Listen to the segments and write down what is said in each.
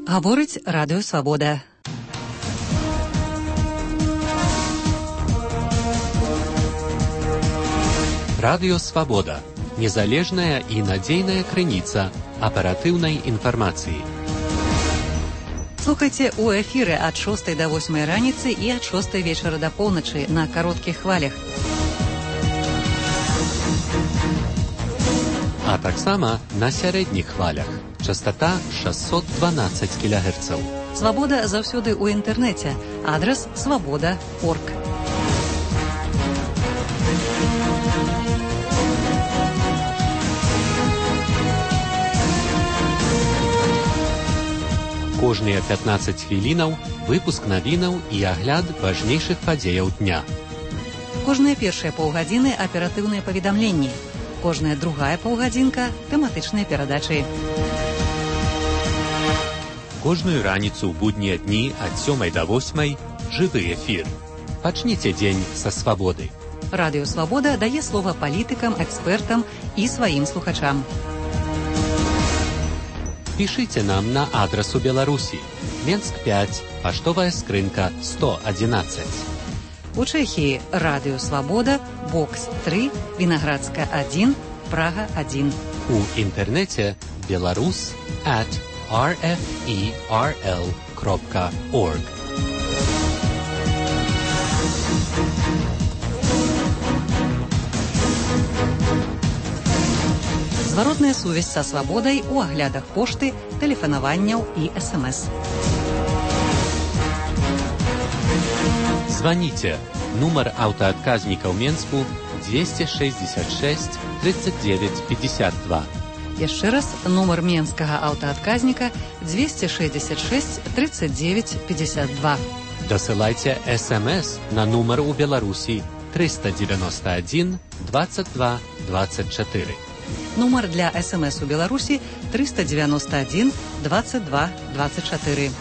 Гаворыць Радыё Свабода. Радыё Свабода. Незалежная і надзейная крыніца аператыўнай інфармацыі. Слухайце у эфіры ад 6 до 8 раніцы і ад 6 вечара до поўначы на кароткіх хвалях. А таксама на сярэдніх хвалях. Частота 612 кГц. Свабода заўсёды ў інтэрнэце. Адрас свабода.орг. Кожныя 15 хвілінаў выпуск навінаў і агляд важнейшых падзеяў дня. Кожныя першыя паўгадзіны аператыўныя паведамленні. Кожная другая паўгадзінка тэматычныя перадачы. Кожную раніцу ў буднія дні ад 7 до 8 жывы эфір. Пачніце дзень са свабоды. Радыё Свабода дае слова палітыкам, экспертам і сваім слухачам. Пішыце нам на адрас у Беларусі. Менск 5, паштовая скрынка 111. У Чэхіі Радыё Свабода, Бокс 3, Вінаградска 1, Прага 1. У інтэрнэце belarus@rferl.org. Зваротная сувязь са свабодай у аглядах пошты, тэлефанаванняў і СМС. Званіце. Нумар аўтаадказніка ў Менску 266 39 52. Яшчэ раз, нумар менскага аўтаадказніка 266 39 52. Дасылайце СМС на нумар у Беларусі 391 22 24. Нумар для СМС у Беларусі 391 22 24.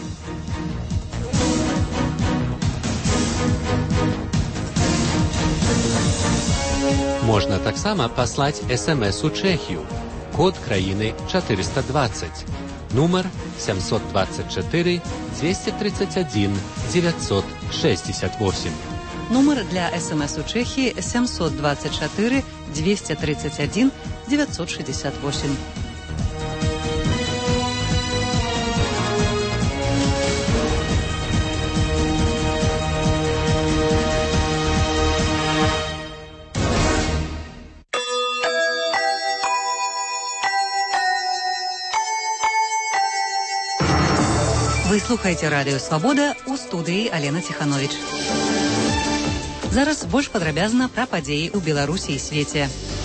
Можна таксама паслаць СМС у Чэхію. Код краіны 420. Нумар 724 231 968. Нумар для СМС у Чэхіі 724 231 968. Вы слухаеце Радыё Свабода, у студыі Алена Ціхановіч. Зараз больш падрабязна пра падзеі ў Беларусі і свеце.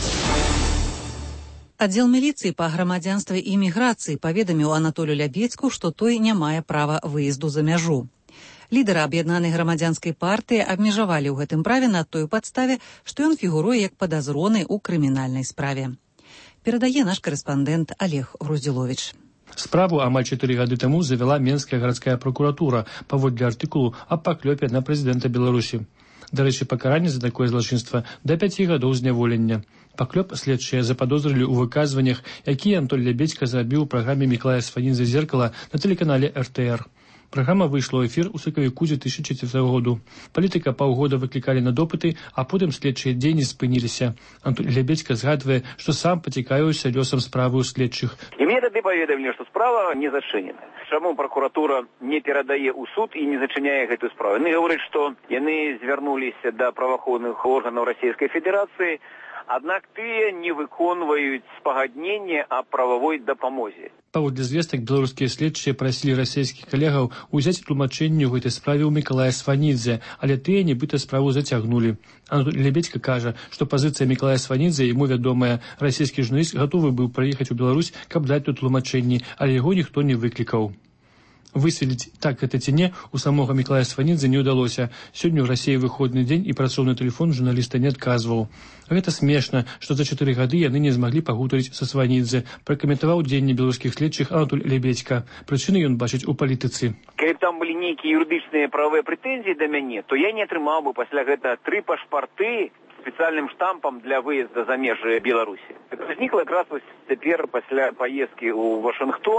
Аддзел міліцыі па грамадзянстве і міграцыі паведаміў Анатолю Лябедзьку, што той не мае права выезду за мяжу. Лідара аб'яднанай грамадзянскай партыі абмежавалі ў гэтым праве на той падставе, што ён фігуруе як падазроны ў крымінальнай справе. Перадае наш карэспандэнт Олег Груздзіловіч. Справу амаль 4 гады таму завяла Менская гарадская прокуратура паводле артыкулу аб паклёпе на прэзідэнта Беларусі. Дарэчы, пакаранне за такое злачынства да 5 гадоў зняволення. Паклёп следчыя западозрылі ў выказваннях, якія Анатоль Лябедзька зрабіў у праграме Мікалая Сванідзе «Зеркала» на тэлеканале РТР. Праграма выйшла ў эфір у сакавіку 2004 году. Палітыка паўгода выклікалі на допыты, а потым следчыя дзеянні спыніліся. Анатоль Лябедзька згадвае, што сам пацікавіўся лёсам справы ў следчых. І мне тады паведамілі, што справа не зачынена. Чаму пракуратура не перадае ў суд і не зачыняе гэтую справу? Яны гавораць, што яны звярнуліся да праваахоўных органаў Расійскай Федэрацыі, аднак тыя не выконваюць спагадненне аб прававой дапамозе. Паводле звестак беларускія следчыя прасілі расійскіх калегаў узяць тлумачэнне ў гэтай справе ў Мікалая Сванідзе, але тыя нібыта справу зацягнулі. Анатоль Лябедзька кажа, што пазіцыя Мікалая Сванідзе, яму вядомая, расійскі журналіст гатовы быў прыехаць у Беларусь, каб даць тут тлумачэнні, але яго ніхто не выклікаў. Высветліць, так гэта ці не, у самога Мікалая Сванідзе не ўдалося. Сёння ў Расіі выходны дзень і працоўны тэлефон журналіста не адказваў. Гэта смешна, што за 4 гады яны не змаглі пагутарыць са Сванідзе, пракаментаваў дзеянні беларускіх следчых Анатоль Лябедзька. Прычыны ён бачыць у палітыцы. Калі там былі нейкія юрыдычныя правыя прэтэнзіі да мяне, то я не атрымаў бы пасля гэта 3 пашпарты спецыяльным штампам для выезда за межы Беларусі. Гэта ўзнікла якраз цяпер пасля паездкі ў Вашынгтон.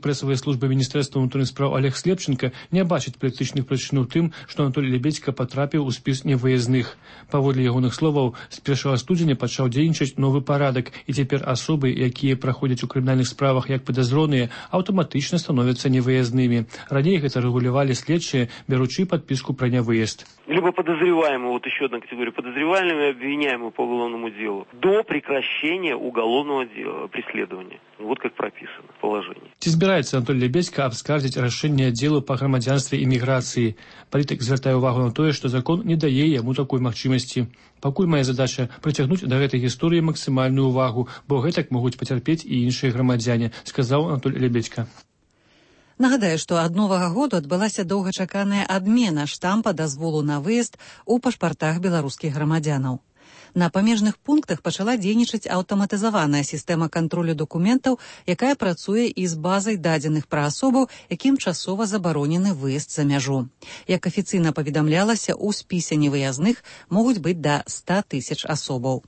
прэсавай службы міністэрства ўнутраных спраў Олег Слепченко не бачыць палітычных прычын у тым, што Анатолий Лебедзька патрапіў у спіс невыязных. Паводле ягоных словаў, з 1 студзеня пачаў дзейнічаць новы парадак, і цяпер асобы, якія праходзяць у крымінальных справах як падазроныя, аўтаматычна становяцца невыязнымі. Раней гэта рэгулявалі следчыя, беручы подписку про невыезд. Либо подозреваемого, вот еще одна категория, подозреваемого и обвиняемого по уголовному делу, до прекращения уголовного дела, преследования. Вот как прописано в положении. Ці збіраецца Анатолий Лебедзька абскардзіць рашэнне аддзелу па грамадзянстве і міграцыі. Палітык звяртае ўвагу на тое, што закон не дае яму такой магчымасці. Пакуль мая задача прыцягнуць да гэтай гісторыі максімальную ўвагу, бо гэтак могуць пацярпець і іншыя грамадзяне, сказаў Анатолий Лебедзька. Нагадаю, што ад новага году адбылася доўгачаканая адмена штампа дазволу на выезд у пашпартах беларускіх грамадзянаў. На памежных пунктах пачала дзейнічаць аўтаматызаваная сістэма кантролю дакументаў, якая працуе і з базай дадзеных пра асобаў, якім часова забаронены выезд за мяжу. Як афіцыйна паведамлялася, у спісе невыязных могуць быць да 100 000 асобаў.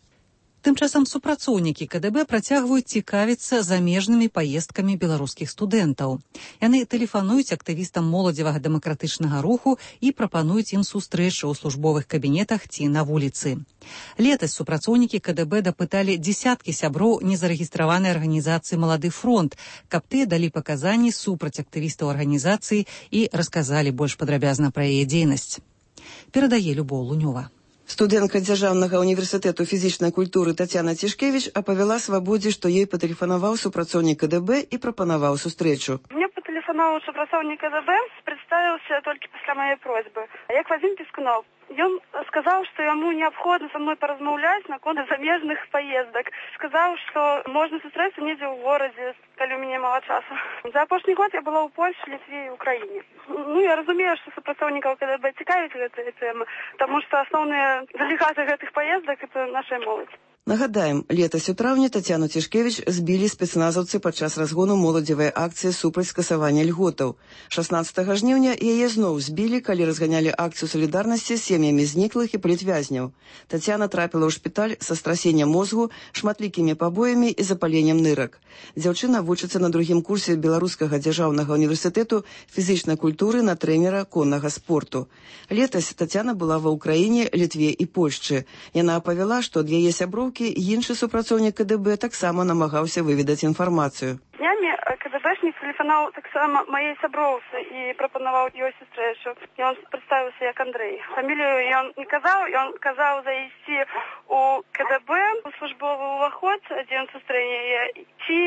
Тым часам супрацоўнікі КДБ працягваюць цікавіцца замежнымі паездкамі беларускіх студэнтаў. Яны тэлефануюць актывістам моладзевага дэмакратычнага руху і прапануюць ім сустрэчы ў службовых кабінетах ці на вуліцы. Летась супрацоўнікі КДБ дапыталі дзесяткі сяброў незарэгістраванай арганізацыі «Малады фронт», каб тыя далі паказанні супраць актывістаў арганізацыі і расказалі больш падрабязна пра яе дзейнасць. Перадае Любоў Лунёва. Студэнтка Дзяржаўнага універсітэту фізічнай культуры Тацяна Цішкевіч апавяла Свабодзе, што ёй патэлефанаваў супрацоўнік КДБ і прапанаваў сустрэчу. Мне патэлефанаваў супрацоўнік КДБ, прадставіўся толькі пасля маёй просьбы. Як Вадзім Пескунов. Ён сказаў, што яму неабходна са мной паразмаўляць наконт замежных паездак. Сказаў, што можна сустрэцца недзе ў горадзе, калі ў мяне мала часу. За апошні год я была ў Польшчы, Літве і Украіне. Я разумею, што супрацоўнікаў КДБ цікавіць гэтая тэма, таму што асноўныя дэлегаты гэтых паездак – это наша моладзь. Нагадаем, летась у траўні Тацяну Цішкевіч збілі спецназаўцы падчас разгону моладзевай акцыі супраць скасавання льготаў. 16 жніўня яе зноў збілі, калі разганялі акцыю салідарнасці з сем'ямі зніклых і палітвязняў. Тацяна трапіла ў шпіталь са страсеннем мозгу, шматлікімі пабоямі і запаленнем нырак. Дзяўчына вучыцца на другім курсе Беларускага дзяржаўнага універсітэту фізічнай культуры на трэнера коннага спорту. Летась Тацяна была ва Ўкраіне, Літве і Польшчы. Яна апавяла, што ад яе сяброўкі іншы супрацоўнік КДБ таксама намагаўся выведаць інфармацыю. Днямі КДБшнік тэлефанаваў таксама маёй сяброўцы і прапанаваў ёй сустрэчу. Ён прадставіўся як Андрэй. Фамілію ён не казаў, ён казаў зайсці у КДБ, у службовы ўваход, дзе ён сустрэне яе, ці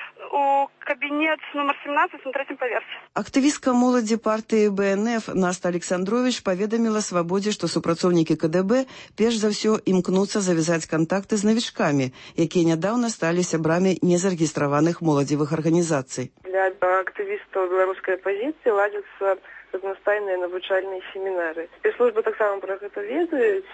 у кабінет нумар 17 на 3-м паверсе. Актывістка моладзі партыі БНФ Наста Александрович паведаміла Свабодзе, што супрацоўнікі КДБ перш за ўсё імкнуцца завязаць кантакты з навічкамі, якія нядаўна сталі сябрамі незарэгістраваных моладзевых арганізацый. Для актывістаў беларускай апазіцыі ладзяцца аднастайныя навучальныя семінары. Спецслужбы таксама пра гэта ведаюць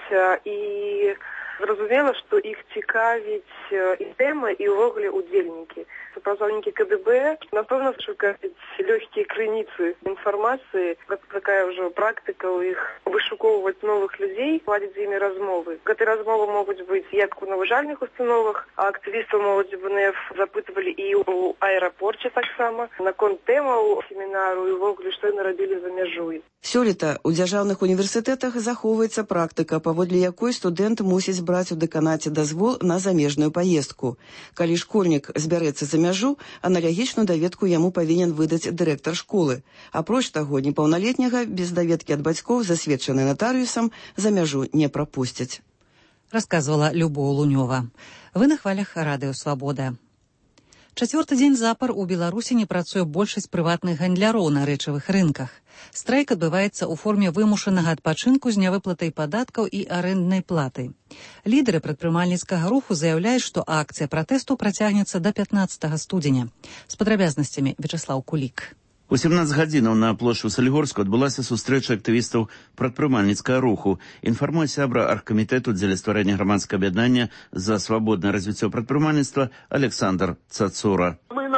і зразумела, што іх цікавіць і тэма, і ўвогуле удзельнікі. Супрацоўнікі КДБ, напэўна, шукаюць лёгкія крыніцы інфармацыі. Гэта такая ўжо практыка ў іх вышукоўваць новых людзей, ладзіць з імі размовы. Гэтыя размовы могуць быць як у навучальных установах, а актывістаў моладзі БНФ запытвалі і ў аэрапорце таксама наконт тэмаў семінару і ўвогуле, што яны рабілі за мяжой. Сёлета ў дзяржаўных універсітэтах захоўваецца практыка, паводле якой студэнт мусіць браць у дэканаце дазвол на замежную паездку. Калі школьнік збярэцца за мяжу, аналагічную даведку яму павінен выдаць дырэктар школы. Апроч таго, непаўналетняга без даведкі ад бацькоў, засведчанай натарыусам, за мяжу не прапусцяць. Расказвала Любоў Лунёва. Вы на хвалях радыё «Свабода». Чацвёрты дзень запар у Беларусі не працуе большасць прыватных гандляроў на рэчавых рынках. Страйк адбываецца ў форме вымушанага адпачынку з нявыплатай падаткаў і арэнднай платы. Лідары прадпрымальніцкага руху заяўляюць, што акцыя пратэсту працягнецца да 15 студзеня. З падрабязнасцямі Вячаслаў Кулік. У 17 гадзінаў на плошчы ў Салігорску адбылася сустрэча актывістаў прадпрымальніцкага руху. Інфармуе сябра аргкамітэту дзеля стварэння грамадскага аб'яднання за свабоднае развіццё прадпрымальніцтва Александр Цацура. Мы на площади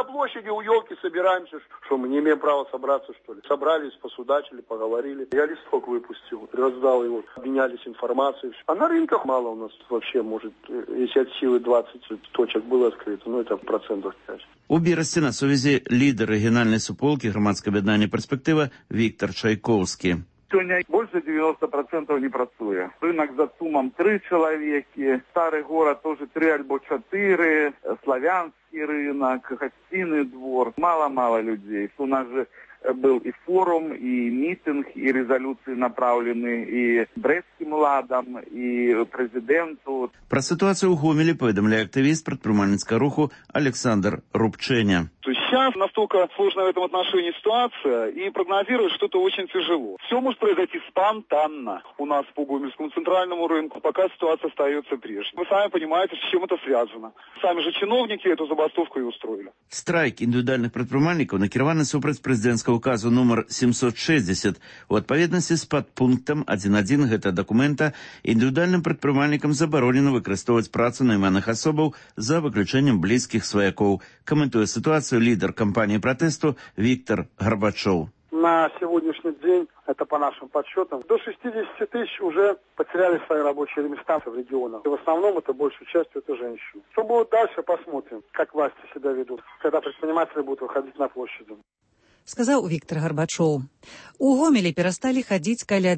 люди у елки собираемся, что мы не имеем права собраться, что ли? Собрались, посудачили, поговорили. Я листок выпустил, раздал его, обменялись информацией. А на рынках мало у нас вообще, может, если от силы 20 точек было открыто, это 5%. У Берасці на сувязі лідер регіональної суполки громадського об'єднання «Перспектива» Віктор Чайковський. Сегодня больше 90% не працуе. Рынок за ЦУМом 3 человеки, старый город тоже 3 альбо 4, славянский рынок, гостиный двор. Мало людей. У нас же был и форум, и митинг, и резолюции направлены и Брестским ладам, и президенту. Про ситуацию у Гомелі повідомляє активіст предпринимательского руху Александр Рубченя. Сейчас настолько сложная в этом отношении ситуация, и прогнозировать что-то очень тяжело. Все может произойти спонтанно у нас по Гомельскому центральному рынку, пока ситуация остается прежней. Вы сами понимаете, с чем это связано. Сами же чиновники эту забастовку и устроили. Страйк індивідуальних предпринимальников накіраваны супраць прэзідэнцкага указу нумар 760. У адпаведнасці з падпунктам 1.1 гэтага дакумента індывідуальным прадпрымальнікам забаронена выкарыстоўваць працу найманых асобаў за выключэннем блізкіх сваякоў. Каментуе ситуацию лидер кампании протесту Виктор Горбачев. На сегодняшний день, это по нашим подсчетам, до 60 тысяч уже потеряли свои рабочие места в регионах. И в основном это большей частью это женщины. Что будет дальше, посмотрим, как власти себя ведут, когда предприниматели будут выходить на площади. Сказаў Віктор Гарбачоў. У Гомелі перасталі хадзіць каля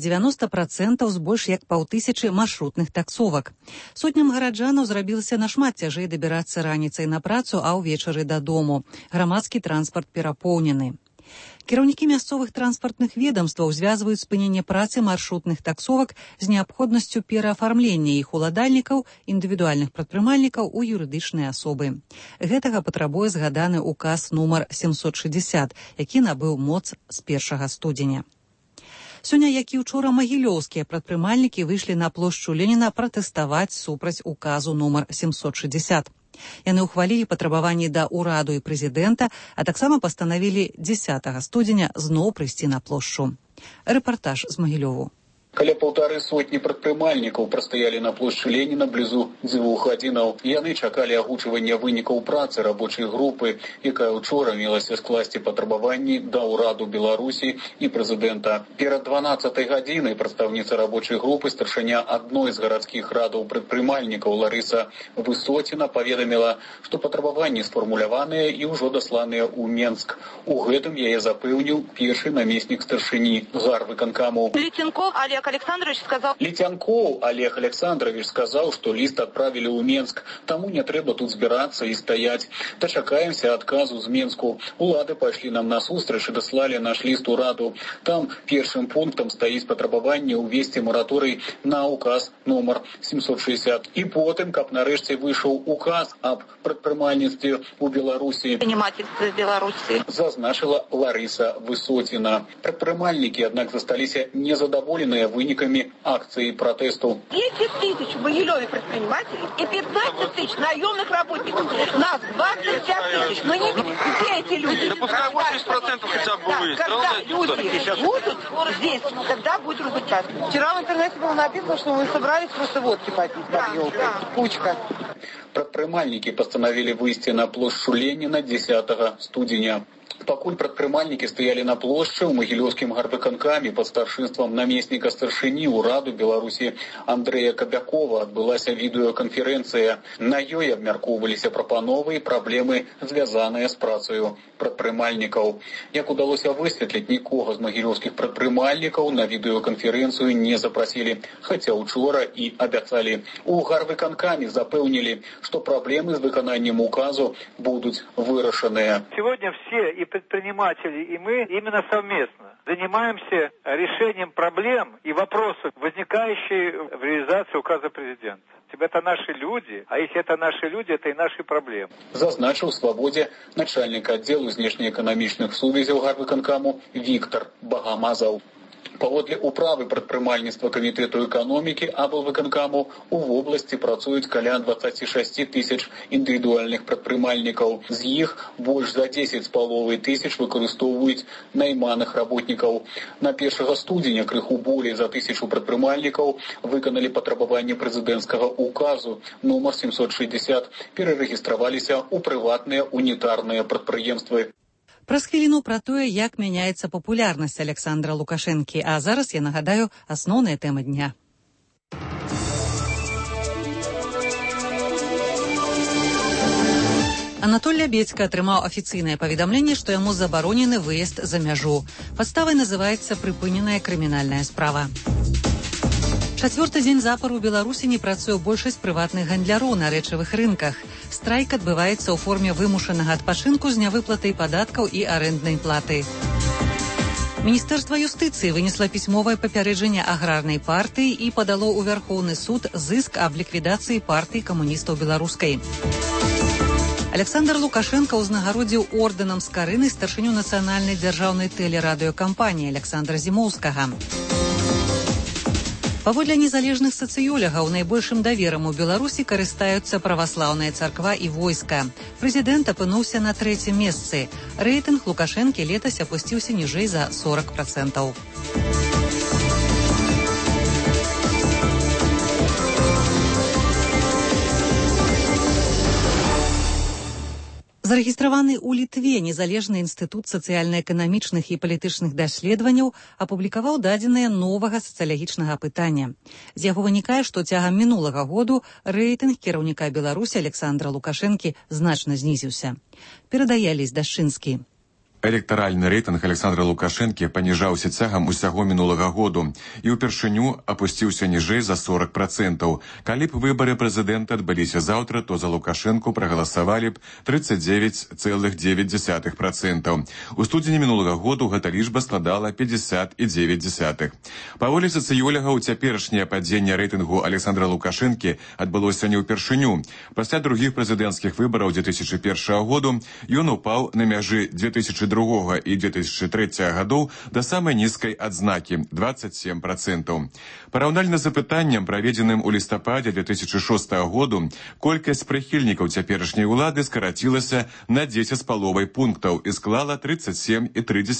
90% з больш як 500 маршрутных таксовак. Сотням гараджанаў зрабілася нашмат цяжэй дабірацца раніцай на працу, а ўвечары дадому. Грамадскі транспарт перапоўнены. Кіраўнікі мясцовых транспартных ведомстваў звязваюць спыненне працы маршрутных таксовак з неабходнасцю пераафармлення іх уладальнікаў, індывідуальных прадпрымальнікаў у юрыдычныя асобы. Гэтага патрабуе згаданы указ нумар 760, які набыў моц з 1 студзеня. Сёння, як і ўчора, магілёўскія прадпрымальнікі выйшлі на плошчу Леніна пратэставаць супраць указу нумар 760. Яны ўхвалілі патрабаванні да ўраду і прэзідэнта, а таксама пастанавілі 10 студзеня зноў прыйсці на плошчу. Рэпартаж з Магілёву. Каля 150 прадпрымальнікаў прастаялі на плошчы Леніна блізу 2 гадзінаў. Яны чакалі агучвання вынікаў працы рабочай групы, якая учора мелася скласці патрабаванні да ўраду Беларусі і прэзідэнта. Перад 12 гадзінай прадстаўніца рабочай групы, старшыня адной з гарадскіх радаў прадпрымальнікаў Ларыса Высоціна паведаміла, што патрабаванні сфармуляваныя і ўжо дасланыя ў Менск. У гэтым яе запэўніў першы намеснік старшыні гарвыканкаму. Летянков Олег Александрович сказал, что лист отправили у Менск, тому не трэба тут збирацца и стоять. Дачакаемся отказу з Менску. Улады пошли нам насустрач и дослали наш лист ураду. Там первым пунктом стоит патрабаванне увести мораторий на указ номер 760. И потым, каб нарэшце вышел указ об прадпрымальніцтве у Беларуси, зазначила Лариса Высотина. Прадпрымальнікі, однако, засталіся незадоволенные выніками акции протесту. 10 тысяч в Могилеве предпринимателей и 15 тысяч наемных работников. Нас 25 тысяч. Мы не где эти люди? Да пускай 80% хотя бы выйдет. Когда люди будут здесь, тогда будет результат. Вчера в интернете было написано, что мы собрались просто водки попить под елкой. Кучка. Прадпрымальнікі пастанавілі выйсці на плошчу Леніна 10 студзеня. Пакуль прадпрымальнікі стаялі на плошчы, у магілёўскім гарвыканкаме пад старшынствам намесніка старшыні ўраду Беларусі Андрэя Кабякова адбылася відэаканферэнцыя. На ёй абмяркоўваліся прапановы і праблемы, звязаныя з працаю прадпрымальнікаў. Як удалося высветліць, нікога з магілёўскіх прадпрымальнікаў на відэаканферэнцыю не запрасілі, хаця учора і абяцалі. У гарвыканкаме запэўнілі, што праблемы з выкананнем указу будуць вырашаныя. Сегодня все, и предприниматели, и мы именно совместно занимаемся решением проблем и вопросов, возникающих в реализации указа президента. Это наши люди, а если это наши люди, это и наши проблемы. Зазначил в «Свободе» начальник отдела внешнеэкономичных сувязей гарвыканкаму Виктор Багамазов. Паводле управы прадпрымальніцтва камітэту эканомікі аблвыканкаму у вобласці працуюць каля 26 тысяч індывідуальных прадпрымальнікаў. З іх больш за 10,5 тысяч выкарыстоўваюць найманых работнікаў. На 1 студзеня крыху болей за 1000 прадпрымальнікаў выканалі патрабаванні прэзідэнцкага указу нумар 760, перарэгістраваліся ў прыватныя унітарныя прадпрыемствы. Праз хвіліну пра тое, як мяняецца папулярнасць Александра Лукашэнкі, а зараз я нагадаю асноўныя тэмы дня. Анатоль Лябедзька атрымаў афіцыйнае паведамленне, што яму забаронены выезд за мяжу. Падставай называецца прыпыненая крымінальная справа. Чацвёрты дзень запар у Беларусі не працуе большасць прыватных гандляроў на рэчавых рынках. Страйк адбываецца ў форме вымушанага адпачынку з нявыплатай падаткаў і арэнднай платы. Міністэрства юстыцыі вынесла пісьмовае папярэджанне аграрнай партыі і падало ў Вярхоўны суд зыск аб ліквідацыі партыі камуністаў беларускай. Александр Лукашенко ўзнагародзіў ордэнам скарыны старшыню нацыянальнай дзяржаўнай тэлерадыёкампаніі Александра Зімоўскага. Паводле незалежных сацыёлагаў найбольшым даверам у Беларусі карыстаюцца праваслаўная царква і войска. Прэзідэнт апынуўся на 3-м месцы. Рэйтынг Лукашэнкі летась апусціўся ніжэй за 40%. Зарэгістраваны ў Літве незалежны інстытут сацыяльна-эканамічных і палітычных даследаванняў апублікаваў дадзеныя новага сацыялагічнага апытання. З яго вынікае, што цягам мінулага году рэйтынг кіраўніка Беларусі Александра Лукашэнкі значна знізіўся. Перадае Алесь Дашчынскі. Электаральны рэйтынг Александра Лукашэнкі паніжаўся цягам усяго мінулага году і ўпершыню апусціўся ніжэй за 40%. Калі б выбары прэзідэнта адбыліся заўтра, то за Лукашэнку прагаласавалі б 39,9%. У студзені мінулага году гэта лічба складала 50,9%. Паводле сацыёлагаў, цяперашняе падзенне рэйтынгу Александра Лукашэнкі адбылося не ўпершыню. Пасля другіх прэзідэнцкіх выбараў 2001 году ён упаў на мяжы 2002 і 2003 гадоў да самай нізкай адзнакі – 27%. Параўнальна з апытаннем, праведзеным у лістападзе 2006 году, колькасць прыхільнікаў цяперашняй улады скарацілася на 10,5 пунктаў і склала 37,3%.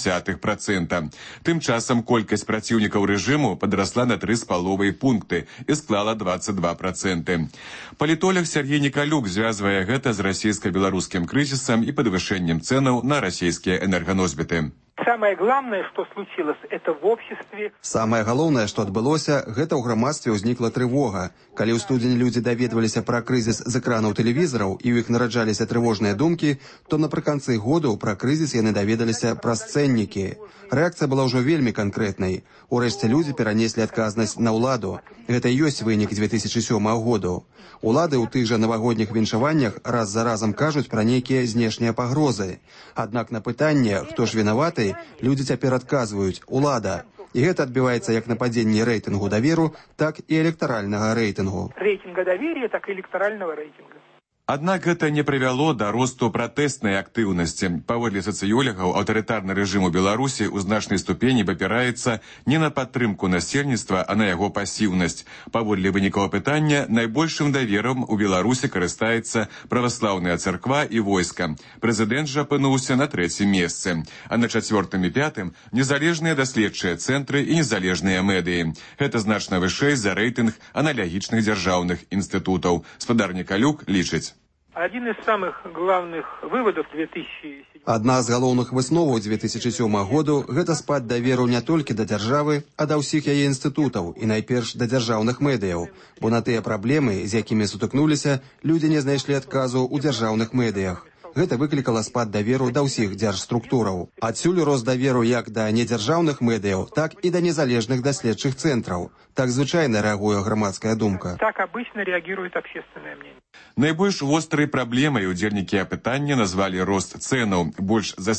Тым часам колькасць праціўнікаў рэжыму падрасла на 3,5 пункты і склала 22%. Палітолог Сергей Николюк звязвае гэта з расійска-беларускім крызісам і падвышэннем цэнаў на расійскія энерганосьбіты. Самое главное, что случилось, это в обществе. Самое галоўнае, што адбылося, гэта ў грамадстве ўзнікла трывога. Калі ў студзені людзі даведваліся пра крызіс з экранаў тэлевізараў і ў іх нараджаліся трывожныя думкі, то напрыканцы году пра крызіс яны даведаліся праз цэннікі. Рэакцыя была ўжо вельмі канкрэтнай. Урэшце людзі перанеслі адказнасць на ўладу. Гэта і ёсць вынік 2007 году. Улады ў тых жа навагодніх віншаваннях раз за разам кажуць пра нейкія знешнія пагрозы. Аднак на пытанне, хто ж вінаваты, людзі цяпер адказваюць «Улада». І гэта адбіваецца як на падзенні рэйтынгу даверу, так і электаральнага рэйтынгу. Рейтинга доверия, так и электорального рейтинга. Аднак гэта не прывяло да росту пратэснай актыўнасці. Паводле сацыёлагаў, аўтарытарны рэжым у Беларусі ў значнай ступені абапіраецца не на падтрымку насельніцтва, а на яго пасіўнасць. Паводле вынікаў апытання, найбольшым даверам у Беларусі карыстаецца праваслаўная царква і войска. Прэзідэнт жа апынуўся на 3-м месцы. А на 4-м і 5-м незалежныя даследчыя цэнтры і незалежныя медыі. Гэта значна вышэй за рэйтынг аналагічных дзяржаўных інстытутаў. Спадар Николюк лічыць. Один из самых главных выводов 2007 Адна з галоўных высноваў 2007 году – гэта спад даверу не толькі да дзяржавы, а да ўсіх яе інстытутаў і найперш да дзяржаўных медыяў, бо на тыя праблемы, з якімі сутыкнуліся, людзі не знайшлі адказу ў дзяржаўных медыях. Гэта выклікала спад даверу да ўсіх дзяржструктураў. Адсюль рост даверу як да недзяржаўных медыяў, так і да незалежных даследчых цэнтраў. Так звычайна рэагуе грамадская думка. Так обычно реагирует общественное мнение. Найбольш вострай праблемай удзельнікі апытання назвалі рост цэнаў. Больш за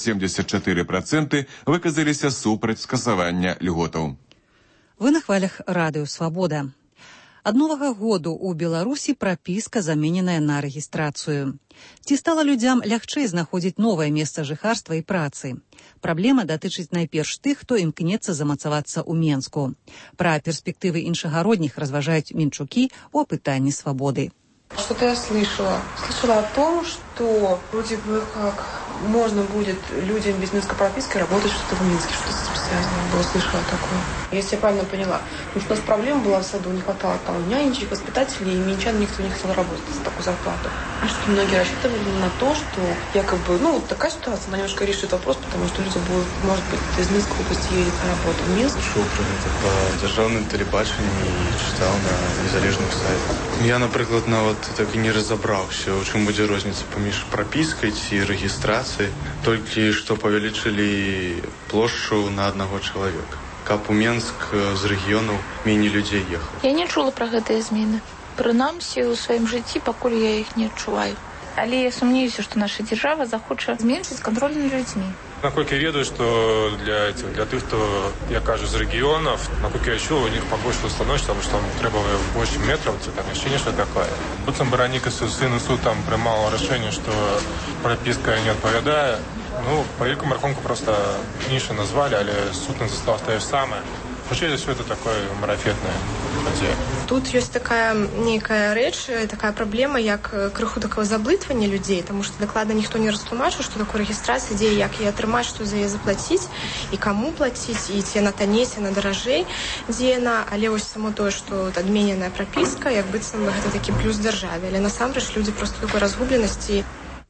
74% выказаліся супраць скасавання льготаў. Вы на хвалях радыё «Свабода». Ад новага году ў Беларусі прапіска замененая на рэгістрацыю. Ці стала людзям лягчэй знаходзіць новае месца жыхарства і працы? Праблема датычыць найперш тых, хто імкнецца замацавацца ў Менску. Пра перспектывы іншагародніх разважаюць Мінчукі ў апытанні свабоды. Что-то я слышала. Слышала о том, что вроде бы как можно будет людям без минской прописки работать что-то в Минске, что-то с этим связано было, слышала такое. Если я правильно поняла. Потому что у нас проблема была в саду, не хватало там нянечек, воспитателей, и минчан никто не хотел работать за такую зарплату. И что многие рассчитывали на то, что якобы, вот такая ситуация, она немножко решит вопрос, потому что люди будут, может быть, из Минской области едет на работу в Минск. Чув про это по державному телебаченню и читал на незалежных сайтах. Я, например, так і не разобраўся, у чым будзе розніца паміж прапіскай ці рэгістрацыяй, толькі што павялічылі плошчу на аднаго чалавека. Каб у Менск з рэгіёнаў меней людзей ехала. Я не чула пра гэтыя змены. Прынамсі, у сваім жыцці пакуль я іх не адчуваю. Але я сумнеюся, што наша дзяржава захоча зменшыць кантроль над людзьмі. Насколько я ведаю, что для тех, кто, я кажу, з регионов, насколько я чув, у них побольше установить, потому что там требовали больше метров, там ощущение, что такое. Потом Бараника суд там принимал решение, что прописка не отповедает. По великому рахунку просто ніша назвали, але суд не застав те ж саме. Вообще все это такое марафетное. Тут ёсць такая нейкая рэч, такая праблема, як крыху такого заблытвання людзей, тому што дакладна ніхто не растлумачыў, што такое рэгістрацыя, дзе як яе атрымаць, што за яе заплаціць, і каму плаціць, і ці яна танней, ці яна даражэй, дзе яна, але вось само тое, што адмененая прапіска, як быццам гэта такі плюс дзяржаве, але насамрэч людзі проста такой разгубленасці.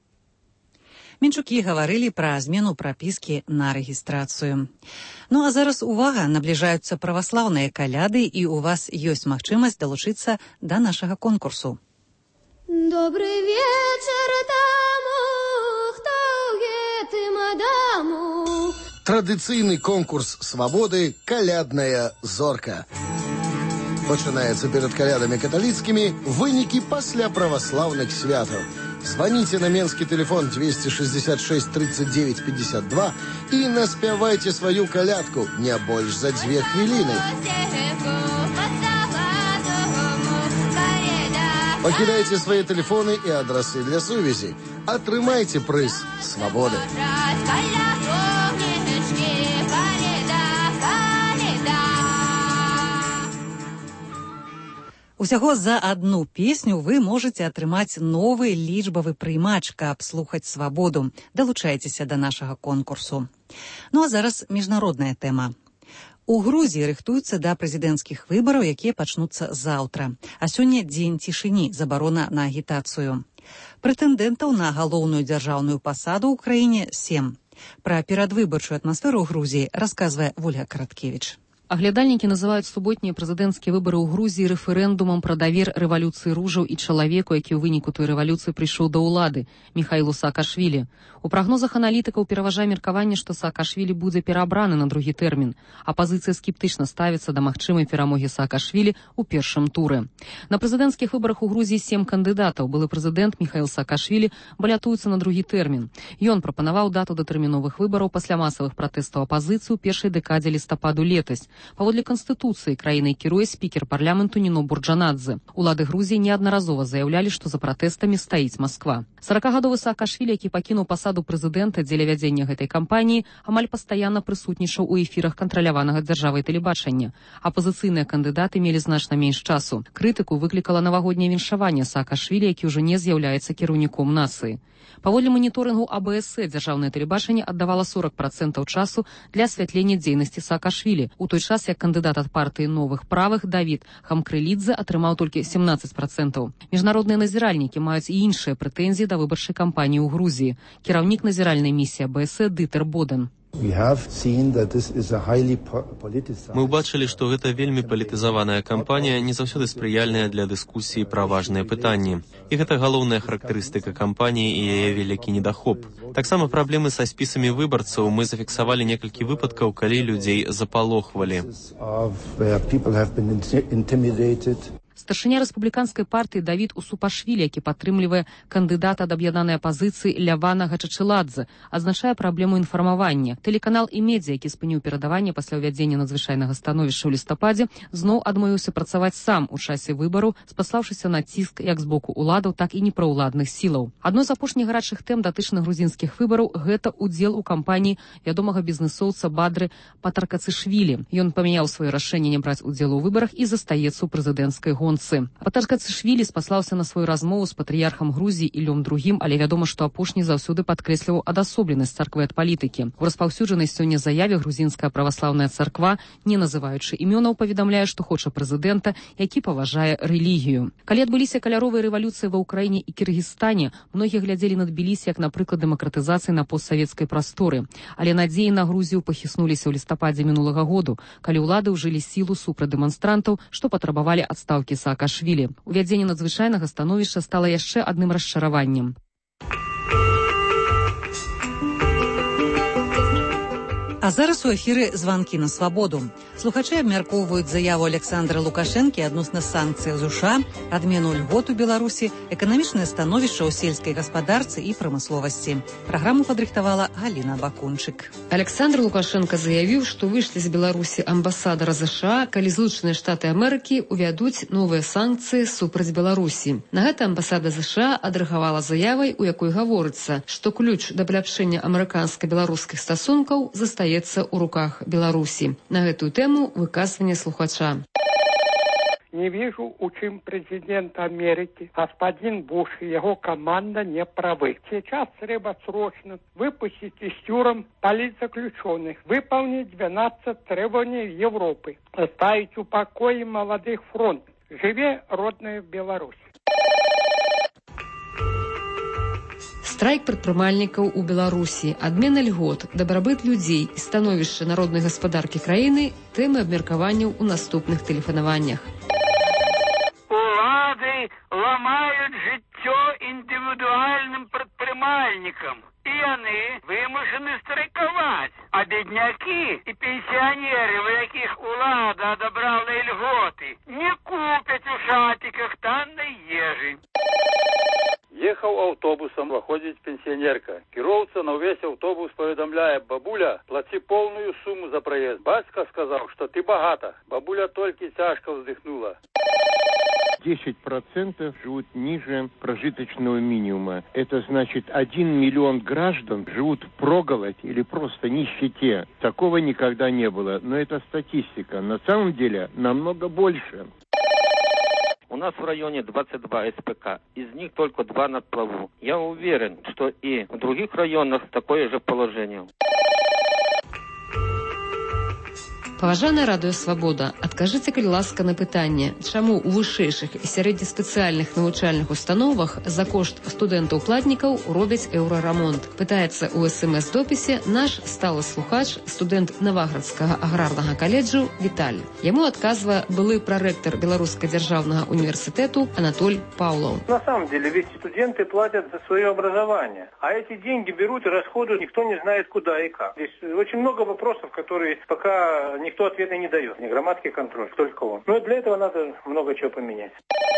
Мінчукі гаварылі пра змену прапіскі на рэгістрацыю. А зараз увага, набліжаюцца праваслаўныя каляды, і у вас ёсць магчымасць далучыцца да нашага конкурсу. Добры вечар таму, хто ў гэтым адаму. Традыцыйны конкурс свабоды «Калядная зорка». Пачынаецца перад калядамі каталіцкімі, вынікі пасля праваслаўных святаў. Звоните на менский телефон 266 39 52 и наспявайте свою колядку не больше за 2 хвилины. Покидайте свои телефоны и адресы для сувязі. Атрымайте прыз свободы. Усяго за одну песню вы можете атрымаць новы лічбавы прыймач, каб слухаць свабоду. Далучайцеся да нашага конкурсу. А зараз міжнародная тэма. У Грузіі рыхтуюцца да прэзідэнцкіх выбараў, якія пачнуцца заўтра. А сёння дзень цішыні, забарона на агітацыю. Прэтэндэнтаў на галоўную дзяржаўную пасаду ў краіне 7. Пра перадвыбарчую атмасферу ў Грузіі расказвае Вольга Караткевіч. Аглядальнікі называюць суботнія прэзідэнцкія выбары ў Грузіі рэферэндумам пра давер рэвалюцыі ружаў і чалавеку, які ў выніку той рэвалюцыі прыйшоў да ўлады, Міхаілу Саакашвілі. У прагнозах аналітыкаў пераважае меркаванне, што Саакашвілі будзе пераабраны на другі тэрмін. Апазіцыя скептычна ставіцца да магчымай перамогі Саакашвілі ў першым туры. На прэзідэнцкіх выбарах у Грузіі 7 кандыдатаў. Былы прэзідэнт Міхаіл Саакашвілі балятуецца на другі тэрмін. Ён прапанаваў дату датэрміновых выбараў пасля масавых пратэстаў апазіцыі ў першай дэкадзе лістападу летась. Паводле Канстытуцыі краінай кіруе спікер парламенту Ніно Бурджанадзе. Улады Грузіі неаднаразова заяўлялі, што за пратэстамі стаіць Масква. 40-гадовы Саакашвілі, які пакінуў пасаду прэзідэнта дзеля вядзення гэтай кампаніі, амаль пастаянна прысутнічаў у эфірах кантраляванага дзяржавай тэлебачання. Апазіцыйныя кандыдаты мелі значна менш часу. Крытыку выклікала навагодняе віншаванне Саакашвілі, які ўжо не з'яўляецца кіраўніком нацыі. Паводле маніторынгу АБС дзяржаўнае тэлебачанне аддавала 40% часу для асвятлення дзейнасці Саакашвілі, у той час як кандыдат ад партыі новых правых Давід Хамкрылідзе атрымаў толькі 17%. Міжнародныя назіральнікі маюць і іншыя прэтэнзіі да выбарчай кампаніі ў Грузіі. Кіраўнік назіральнай місіі АБС Дытер Боден. Мы ўбачылі, што гэта вельмі палітызаваная кампанія, не заўсёды спрыяльная для дыскусіі пра важныя пытанні. І гэта галоўная характарыстыка кампаніі і яе вялікі недахоп. Таксама праблемы са спісамі выбарцаў. Мы зафіксавалі некалькі выпадкаў, калі людзей запалохвалі. Старшыня рэспубліканскай партыі Давід Усупашвілі, які падтрымлівае кандыдата ад аб'яднанай апазіцыі Лявана Гачачыладзе, адзначае праблему інфармавання. Тэлеканал «Имедиа», які спыніў перадаванне пасля ўвядзення надзвычайнага становішча ў лістападзе, зноў адмовіўся працаваць сам у часе выбараў, спаслаўшыся на ціск як з боку ўладаў, так і непраўладных сілаў. Адной з апошніх гарачых тэм датычных грузінскіх выбараў гэта ўдзел у кампаніі вядомага бізнэсоўца Бадры Патаркацышвілі. Ён памяняў сваё рашэнне не браць удзелу ў выбарах і застаецца ў прэзідэнцкай гонцы. Патаркацышвілі спаслаўся на сваю размову з патрыярхам Грузіі Ілём II, але вядома, што апошні заўсёды падкрэсліваў адасобленасць царквы ад палітыкі. У распаўсюджанай сёння заяве грузінская праваслаўная царква, не называючы імёнаў, паведамляе, што хоча прэзідэнта, які паважае рэлігію. Калі адбыліся каляровыя рэвалюцыі ва Ўкраіне і Кіргізстане, многія глядзелі на Тбілісі як, напрыклад, дэмакратызацыі на постсавецкай прасторы. Але надзеі на Грузію пахіснуліся ў лістападзе мінулага году, калі ўлады ўжылі сілу супраць дэманстрантаў, што патрабавалі адстаўкі Саакашвілі. Увядзенне надзвычайнага становішча стала яшчэ адным расчараваннем. А зараз у эфіры званкі на свабоду. Слухачы абмяркоўваюць заяву Александра Лукашэнкі адносна санкцый ЗША, адмену льгот у Беларусі, эканамічнае становішча ў сельскай гаспадарцы і прамысловасці. Праграму падрыхтавала Галіна Бакунчык. Александр Лукашенко заявіў, што вышлі з Беларусі амбасадара ЗША, калі Злучаныя Штаты Амерыкі увядуць новыя санкцыі супраць Беларусі. На гэта амбасада ЗША адрэагавала заявай, у якой гаворыцца, што ключ да паляпшэння амерыканска-беларускіх стасункаў застаецца ў руках Беларусі. На гэтую тэму выказванне слухача. Не вижу, у чем президент Америки, господин Буш и его команда не правы. Сейчас треба срочно выпустить из тюрем политзаключенных, выполнить 12 требований Европы, оставить в покое молодых фронт. Живе родная Беларусь. Страйк прадпрымальнікаў у Беларусі, адмена льгот, дабрабыт людзей і становішча народнай гаспадаркі краіны – тэмы абмеркаванняў у наступных тэлефанаваннях. Улады ламаюць жыццё індывідуальным прадпрымальнікам, і яны вымушаны страйкаваць. А беднякі і пенсіянеры, у якіх улада адабрала льготы, не купяць у шатиках таннай ежы. Ехаў аўтобусам, выходзіць пенсіянерка. Кіроўца на ўвесь аўтобус паведамляе: бабуля, плаці поўную суму за праезд. Бацька сказаў, што ты багата. Бабуля толькі цяжка вздыхнула. 10% живут ниже прожиточного минимума. Это значит, 1 миллион граждан живут впроголодь или просто нищете. Такого никогда не было, но это статистика. На самом деле намного больше. У нас в районе 22 СПК, из них только 2 на плаву. Я уверен, что и в других районах такое же положение. Паважаная радыё «Свабода», адкажыце, калі ласка, на пытанне, чаму ў вышэйшых і сярэднеспецыяльных навучальных установах за кошт студэнтаў-платнікаў робяць еўрарамонт? Пытаецца ў СМС-допісе наш сталы слухач, студэнт Наваградскага аграрнага каледжу Віталь. Яму адказвае былы прарэктар Беларускага дзяржаўнага універсітэту Анатоль Паўлаў. На самом деле, ведь студенты платят за свое образование, а эти деньги берут и расходуют, никто не знает куда и как. Здесь очень много вопросов, которые пока никто ответа не дает. Ни громадский контроль, только он. Но для этого надо много чего поменять.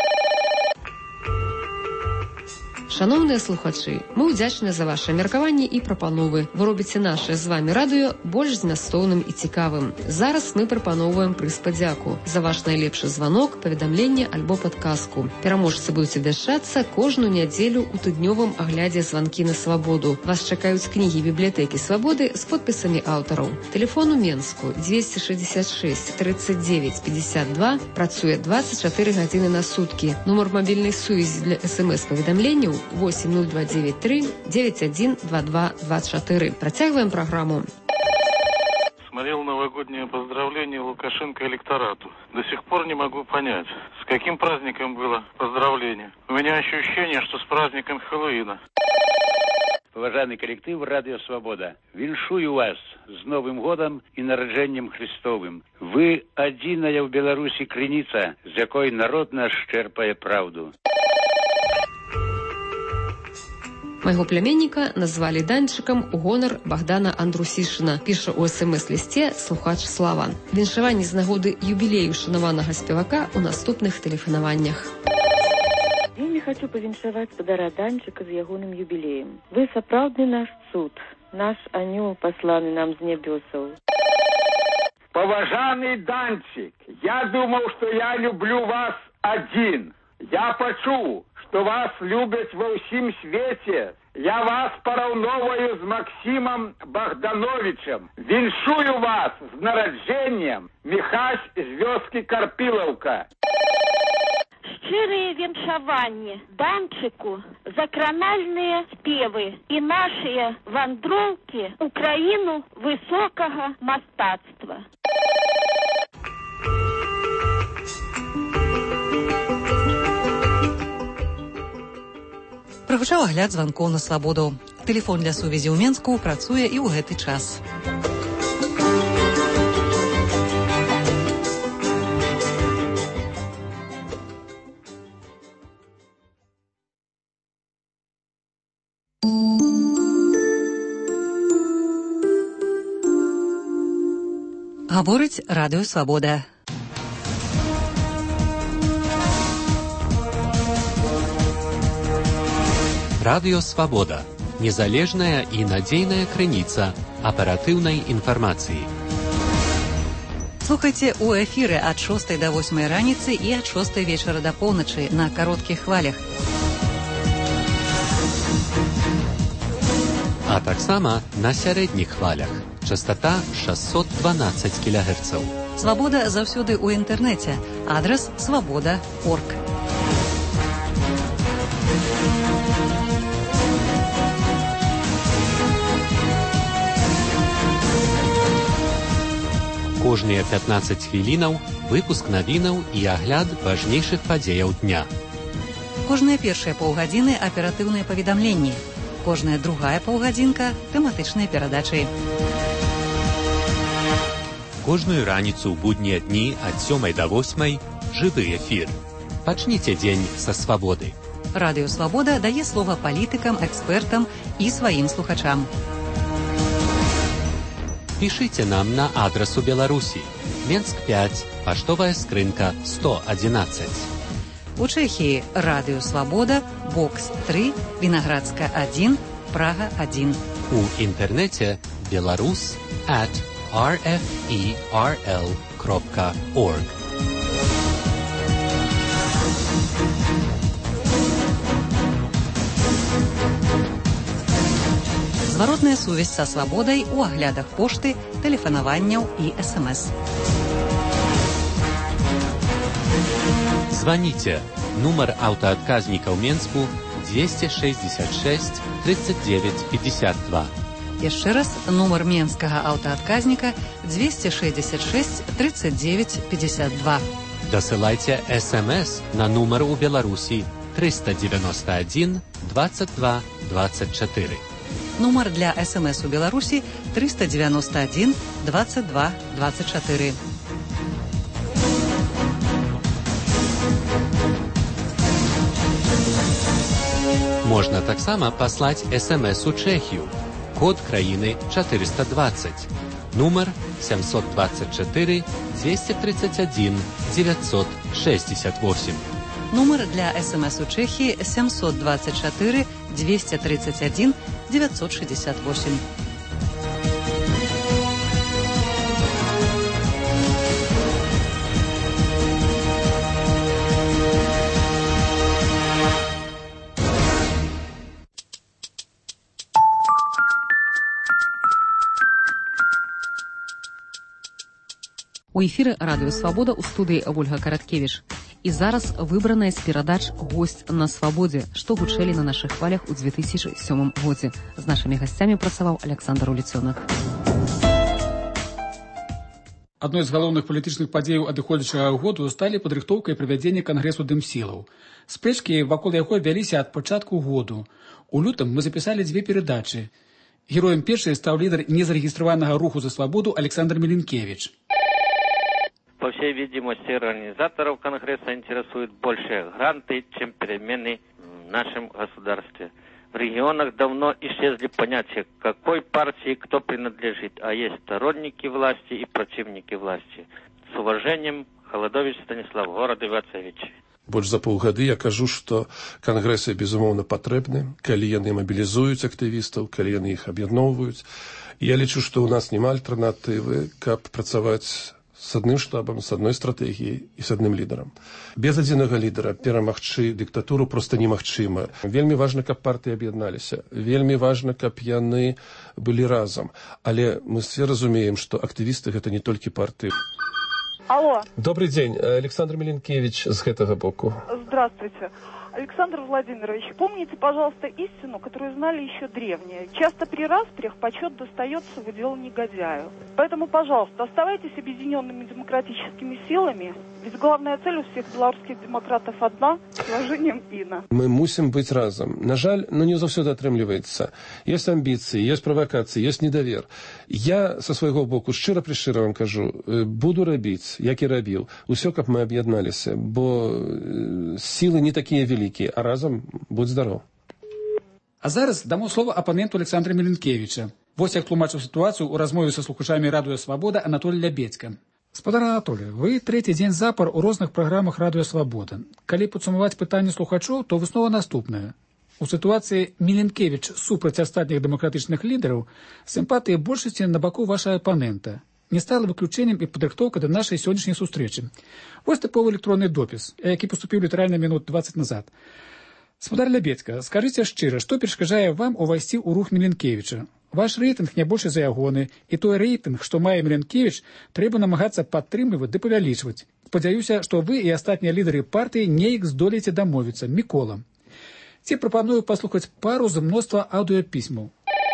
Шановныя слухачы, мы ўдзячныя за ваши меркаванні і прапановы. Вы робіце наше з вами радыё больш змястоўным і цікавым. Зараз мы прапаноўваем прыз падзяку за ваш найлепшы званок, паведамленне альбо падказку. Пераможцы будуць абвяшчацца кожную нядзелю ў тыднёвым аглядзе званкі на свабоду. Вас чакаюць кнігі бібліятэкі свабоды з подпісамі аўтараў. Тэлефон у Менску 266 39 52, працуе 24 гадзіны на суткі. Нумар мабільнай сувязі для СМС-паведамленняў 80293 912224. Працягваем программу. Смотрел новогоднее поздравление Лукашенко электорату. До сих пор не могу понять, с каким праздником было поздравление. У меня ощущение, что с праздником Хэллоуина. Уважаемый коллектив «Радио Свобода», віншую вас с Новым годом и народжением Христовым. Вы одиная в Беларуси крыніца, з якой народ наш черпает правду. Майго пляменніка назвалі Данчыкам у гонар Богдана Андрусішына, піша ў СМС-лісце слухач Славан. Віншаванні з нагоды юбілею шанаванага спевака ў наступных тэлефанаваннях. Вельмі хочу павіншаваць спадара Данчыка з ягоным юбілеем. Вы сапраўдны наш цуд, наш анёл, пасланы нам з нябёсаў. Поважанный Данчик, я думал, что я люблю вас один. Я почув, что вас любят во всем свете. Я вас пораўноваю с Максимом Богдановичем. Віншую вас с нараджением, Михась з вёски Карпиловка. Шчырыя віншаванні Данчыку, закранальныя спевы і нашыя вандроўкі ў краіну высокага мастацтва. Прагучаў агляд званкоў на свабоду. Тэлефон для сувязі ў Менску працуе і ў гэты час. Гаворыць радыё Свабода. Радыё Свабода. Незалежная і надзейная крыніца аператыўнай інфармацыі. Слухайце у эфіры ад 6 до 8 раніцы і ад 6 вечара да поўначы на кароткіх хвалях. А таксама на сярэдніх хвалях. Частота 612 кГц. Свабода заўсёды ў інтэрнэце. Адрас свабода.орг. Кожныя 15 хвілінаў выпуск навінаў і агляд важнейшых падзеяў дня. Кожныя першыя паўгадзіны аператыўныя паведамленні. Кожная другая паўгадзінка тэматычныя перадачы. Кожную раніцу ў буднія дні ад 7 до 8 жывы эфір. Пачніце дзень са свабоды. Радыё Свабода дае слова палітыкам, экспертам і сваім слухачам. Пішыце нам на адрас у Беларусі. Менск 5, паштовая скрынка 111. У Чэхіі радыё Свабода, бокс 3, Вінаградска 1, Прага 1. У інтэрнэце belarus@rferl.org. Зваротная сувязь са свабодай у аглядах пошты, тэлефанаванняў і СМС. Званіце. Нумар аўтаадказніка ў Менску 266 39 52. Яшчэ раз, нумар менскага аўтаадказніка 266 39 52. Дасылайце СМС на нумар у Беларусі 391 22 24. Нумар для СМС у Беларусі 391 22 24. Можна таксама паслаць СМС у Чэхію. Код краіны 420. Нумар 724 231 968. Нумар для СМС у Чэхіі 724 231 968. У эфіры радыё Свабода ў студыі Ольга Караткевіч. І зараз выбраная з перадач «Госць на свабодзе», што гучэлі на нашых хвалях у 2007 годзе. З нашымі гасцямі працаваў Александр Уліцёнак. Адной з галоўных палітычных падзеяў адыходзячага году сталі падрыхтоўка і правядзенне кангрэсу дымсілаў. Спрэчкі вакол яго вяліся ад пачатку году. У лютым мы запісалі 2 перадачы. Героем першай стаў лідар незарэгістраванага руху за свабоду Александр Миленкевич. По всей видимости, организаторов Конгресса интересуют больше гранты, чем перемены в нашем государстве. В регионах давно исчезли понятия, к какой партии кто принадлежит, а есть сторонники власти и противники власти. С уважением, Холодович Станислав, город Ивацевич. Больш за паўгады я кажу, што кангрэсы, безумоўна, патрэбны, калі яны мабілізуюць актывістаў, калі яны іх аб'ядноўваюць. Я лічу, што ў нас няма альтэрнатывы, каб працаваць з адным штабам, з адной стратэгіяй і з адным лідарам. Без адзінага лідара перамагчы дыктатуру проста немагчыма. Вельмі важна, каб партыі аб'ядналіся. Вельмі важна, каб яны былі разам. Але мы все разумеем, што актывісты гэта не толькі партыі. Алло. Добрый день. Александр Миленкевич с этого боку. Здравствуйте. Александр Владимирович, помните, пожалуйста, истину, которую знали еще древние. Часто при распрях почет достается в удел негодяю. Поэтому, пожалуйста, оставайтесь объединенными демократическими силами. Ведь главная цель у всех белорусских демократов одна – с уважением Инна. Мы мусим быть разом. На жаль, не заўсёды атрымліваецца. Есть амбиции, есть провокации, есть недовер. Я со свайго боку шчыра-прышчыра вам кажу, буду рабіць, як і рабіў, усё, каб мы аб'ядналіся, бо силы не такія великие. А разом будь здоров. А зараз дамо слово апаненту Александра Миленкевича. Вось як тлумачыў сітуацыю ў размове са слухачамі Радыё Свабода Анатолій Лябецька. Спадар Анатолій, вы трэці дзень запар у розных праграмах Радыё Свабода. Калі падсумаваць пытанне слухачоў, то выснова наступная. У сітуацыі Миленкевич супраць астатніх дэмакратычных лідараў сімпатыі большасці на баку ваша апанента. Не стала выключением и падрыхтоўка до нашей сегодняшней встречи. Вот типовый электронный допис, який поступил литерально минут 20 назад. Спадар Лябецька, скажите шчыра, что перешкажае вам увайсці ў рух Миленкевича? Ваш рейтинг не больше за ягоны, и той рейтинг, что мае Миленкевич, трэба намагацца падтрымліваць ды павялічваць. Спадзяюся, что вы и астатнія лидеры партии неяк здолееце дамовіцца. Мікола. Ці прапаную паслухаць пару з мноства аўдыёпісьмаў.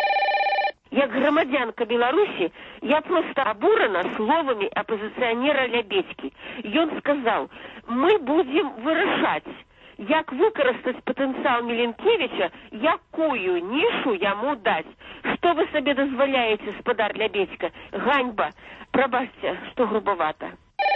Як громадянка Беларуси, я просто обурена словами оппозиционера Лябецьки. И он сказал, мы будем выражать, як выкористать потенциал Миленкевича, якую нишу ему дать. Что вы себе дозволяете, спадар Лябецька? Ганьба. Пробачьте, что грубовато.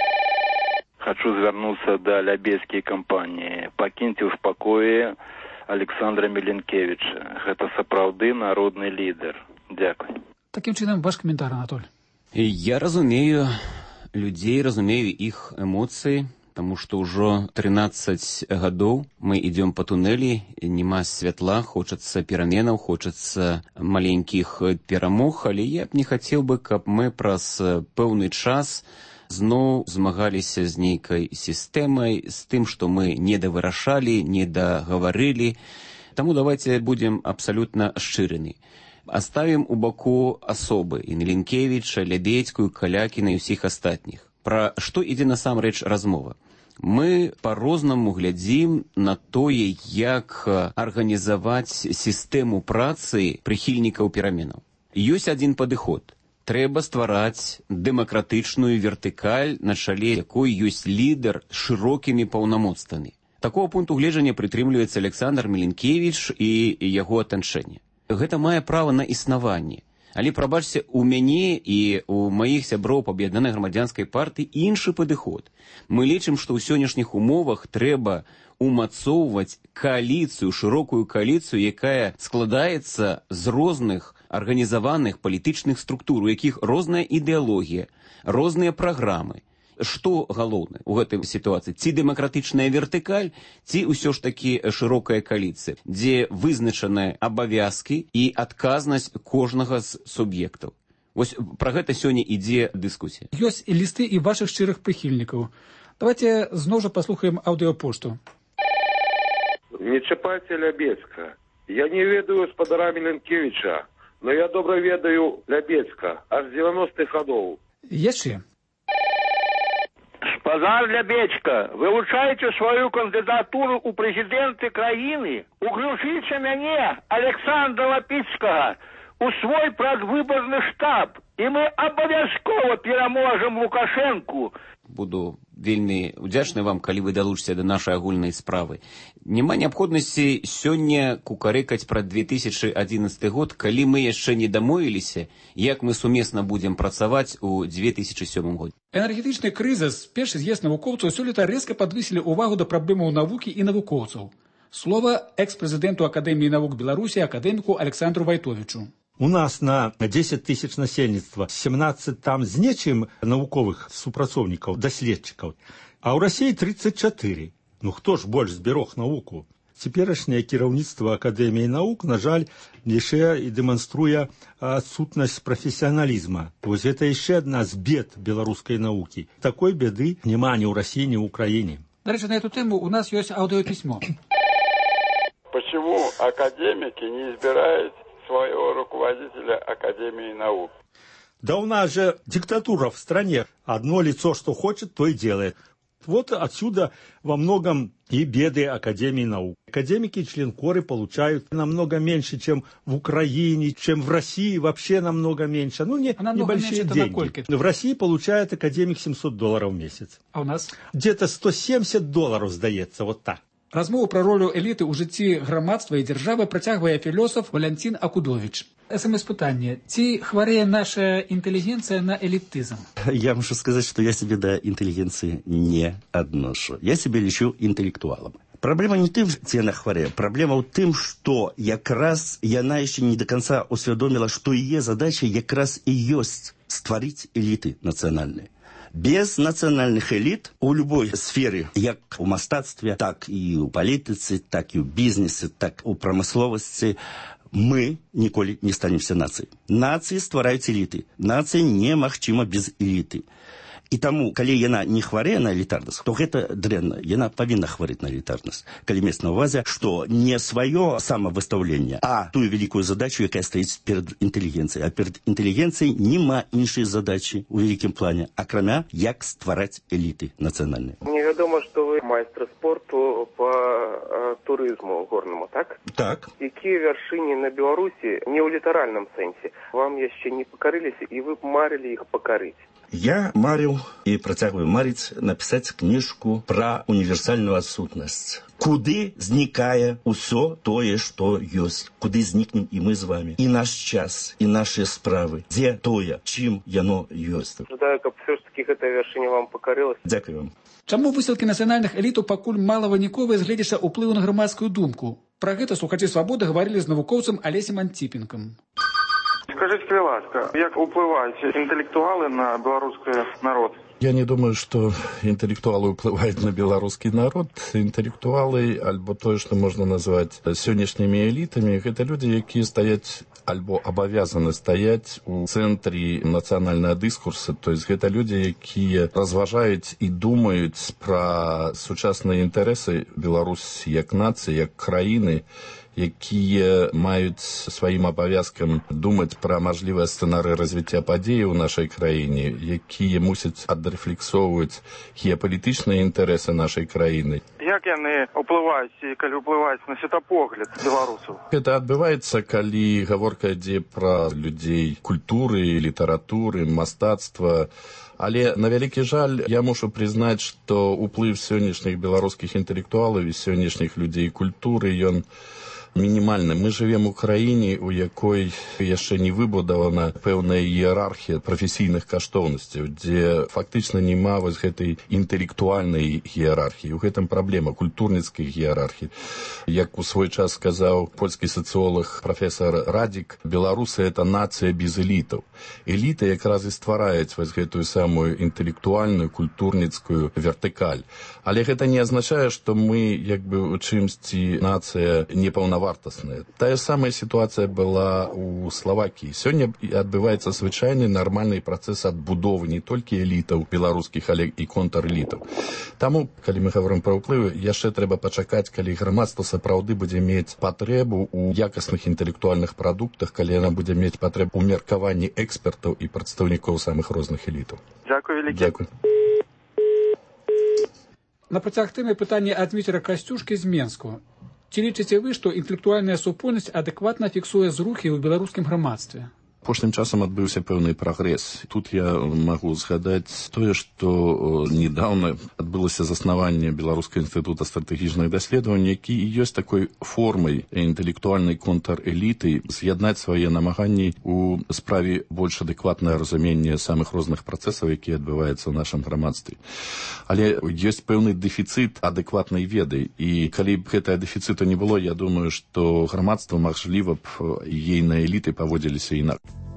Хочу звернуться до Лябецькой компании. Покиньте в покое Александра Миленкевича. Это сапраўды народный лидер. Дякую. Таким чином, ваш комментарий, Анатолий. Я разумею людей, разумею их эмоции, потому что уже 13 годов мы идем по туннелі, нема святла, хочется пераменаў, хочется маленьких перамог, але я б не хотел бы, каб мы праз пэўны час зноў змагаліся з нейкай сістэмай, з тым, што мы не давырашалі, не дагаварылі. Таму давайте будем абсолютно шчырыны. Оставим у боку особы і Миленкевича, Лябецькую, Калякіна і ўсіх астатніх. Пра што ідзе насамрэч размова? Мы па-рознаму глядзім на тое, як арганізаваць сістэму працы прыхільнікаў пераменаў. Ёсць адзін падыход. Трэба ствараць дэмакратычную вертыкаль, на чале якой ёсць лідар з шырокімі паўнамоцтвамі. Такого пункту гледжання прытрымліваецца Александр Миленкевич і яго атачэнне. Гэта мае права на існаванне. Але, прабачце, у мяне і у маіх сяброў па аб'яднанай грамадзянскай партыі іншы падыход. Мы лічым, што ў сённяшніх умовах трэба умацоўваць кааліцыю, шырокую кааліцыю, якая складаецца з розных арганізаваных палітычных структур, у якіх розная ідэалогія, розныя праграмы. Што галоўнае ў гэтай сітуацыі? Ці дэмакратычная вертыкаль, ці ўсё ж такі шырокая кааліцыя, дзе вызначаныя абавязкі і адказнасць кожнага з суб'ектаў. Вось пра гэта сёння ідзе дыскусія. Ёсць і лісты і вашых шчырых прыхільнікаў. Давайте зноў жа паслухаем аўдыёпошту. Не чапайце Лябецька. Я не ведаю спадара Миленкевича, но я добра ведаю Лябецька, аж 90-х гадоў. Яшчэ. Спадар Лябецька, вылучаеце свою кандидатуру у президенты краіны, уключыце мяне, Александра Лапіцкага, у свой прадвыбарны штаб, і мы абавязкова пераможам Лукашэнку. Буду вельмі удзячны вам, калі вы далучыце да нашай агульнай справы. Няма неабходнасці сёння кукарэкаць пра 2011 год, калі мы яшчэ не дамовіліся, як мы сумесна будзем працаваць у 2007 годзе. Энергетычны крызіс, першы з'езд навукоўцаў сёлета рэзка падвысілі ўвагу да праблемаў навукі і навукоўцаў. Слово экс-президенту Академии наук Беларуси, академику Александру Войтовичу. У нас на 10 тысяч насельніцтва 17 там з нечым навуковых супрацоўнікаў, даследчыкаў, а ў Расіі 34. Ну хто ж больш зберог навуку? Цяперашняе кіраўніцтва Акадэміі навук, на жаль, яшчэ і дэманструе адсутнасць прафесіяналізма. Вось гэта яшчэ адна з бед беларускай навукі. Такой беды няма ні ў Расіі, ні ў Украіне. До речи, на эту тему у нас есть аудиописьмо. Почему академики не избирают своего руководителя Академии наук? Да у нас же диктатура в стране. Одно лицо, что хочет, то и делает. Вот отсюда во многом и беды Академии наук. Академики и членкоры получают намного меньше, чем в Украине, чем в России, вообще намного меньше. Ну, небольшие деньги. В России получает академик $700 в месяц. А у нас? Где-то $170, сдается, вот так. Размову про роль эліти у житті громадства і держави протягує філософ Валентин Акудович. СМС-питання. Ці хворее наша интеллигенция на элитизм? Я могу сказать, что я себе до интеллигенции не отношу. Я себя лечу интеллектуалом. Проблема не тым, ці яна хварэе. Проблема ў тым, што якраз яна яшчэ не до конца усвядомила, што яе задача якраз і ёсць стварыць эліты нацыянальныя. Без нацыянальных эліт у любой сферы, як у мастацтве, так і ў палітыцы, так і ў бізнесе, так у прамысловасці, мы ніколі не станемся нацыяй. Нацыі ствараюць эліты. Нацыя немагчыма без эліты. І таму, калі яна не хварэе на элітарнасць, то гэта дрэнна. Яна павінна хварэць на элітарнасць. Калі мець на ўвазе, што не сваё самавыстаўленне, а тую вялікую задачу, якая стаіць перад інтэлігенцыяй. А перад інтэлігенцыяй няма іншай задачы ў вялікім плане, акрамя як ствараць эліты нацыянальныя. Мне вядома, што вы майстар спорту по турызму горнаму, так? Так. Якія вяршыні на Беларусі не ў літаральным сэнсе вам яшчэ не пакарыліся, і вы б марылі іх пакарыць? Я марил и протягиваю марить написать книжку про универсальную отсутность. Куды зникае усё тое, што ёсць. Куды знікнем і мы з вами. І наш час, і нашыя справы. Дзе тое, чым яно ёсць. Жадаю, каб все ж таки гэта вяршыня вам пакарылася. Дзякую вам. Чаму высылкі нацыянальных элітаў пакуль мала выніковыя з гледзяча ўплыву на грамадскую думку? Пра гэта слухачы «Свабоды» гаварылі з навукоўцам Алесем Антипенкам. Скажите, будь ласка, як уплывают интеллектуалы на белорусский народ? Я не думаю, что интеллектуалы уплывают на белорусский народ. Интеллектуалы, альбо то, что можно назвать сённяшнімі элитами, это люди, якія стаяць альбо абавязаны стаяць у цэнтры нацыянальнага дыскурса. То есть гэта люди, якія разважаюць і думаюць пра сучасныя інтарэсы Беларусі як нацыі, як краіны, якія маюць сваім абавязкам думаць пра мажлівыя сцэнарыі развіцця падзей у нашай краіне, якія мусяць адрэфлексоўваць геапалітычныя інтарэсы нашай краіны. Як яны ўплываюць і калі ўплываюць на светапогляд беларусаў? Гэта адбываецца, калі гаворка ідзе пра людзей культуры, літаратуры, мастацтва. Але, на вялікі жаль, я мушу прызнаць, што ўплыў сённяшніх беларускіх інтэлектуалаў і сённяшніх людзей культуры, ён мінімальны. Мы живем у краіне, у якой яшчэ не выбудавана пэўная іерархія прафесійных каштоўнасцяў, дзе фактычна няма вось гэтай інтэлектуальнай іерархіі. У гэтым праблема культурніцкай іерархіі. Як у свой час сказаў польскі сацыолог прафесор Радзік, беларусы — это нацыя без элітаў. Эліты якраз і ствараюць вось гэтую самую інтэлектуальную, культурніцкую вертыкаль. Але гэта не азначае, што мы як бы у чымсьці нацыя непаўнавартасная. Тая самая сітуацыя была у Словакіі. Сёння адбываецца звычайны нармальны працэс адбудовы не толькі элітаў беларускіх, але і контрэлітаў. Таму, калі мы гаворым пра ўплывы, яшчэ трэба пачакаць, калі грамадства сапраўды будзе мець патрэбу ў якасных інтэлектуальных прадуктах, калі яна будзе мець патрэбу ў меркаванні экспертаў і прадстаўнікоў самых розных элітаў. Дзякую вялікі. Дзякуй. На працяг тэмы пытанне ад Дмітра Касцюшкі з Менску. Ці лічыце вы, што інтэлектуальная супольнасць адэкватна фіксуе зрухі ў беларускім грамадстве? Апошнім часам адбыўся пэўны прагрэс. Тут я магу згадаць тое, што недавно адбылося заснаванне Беларускага інстытута стратэгічных даследаванняў, які і ёсць такой формай інтэлектуальнай контрэліты з'яднаць свае намаганні у справе больш адэкватнае разуменне самых розных працэсаў, якія адбываюцца ў нашым грамадстве. Але ёсць пэўны дэфіцыт адэкватнай веды, і калі б гэтага дэфіцыту не было, я думаю, што грамадства, магчыма б, ейныя эліты паводзіліся інакш.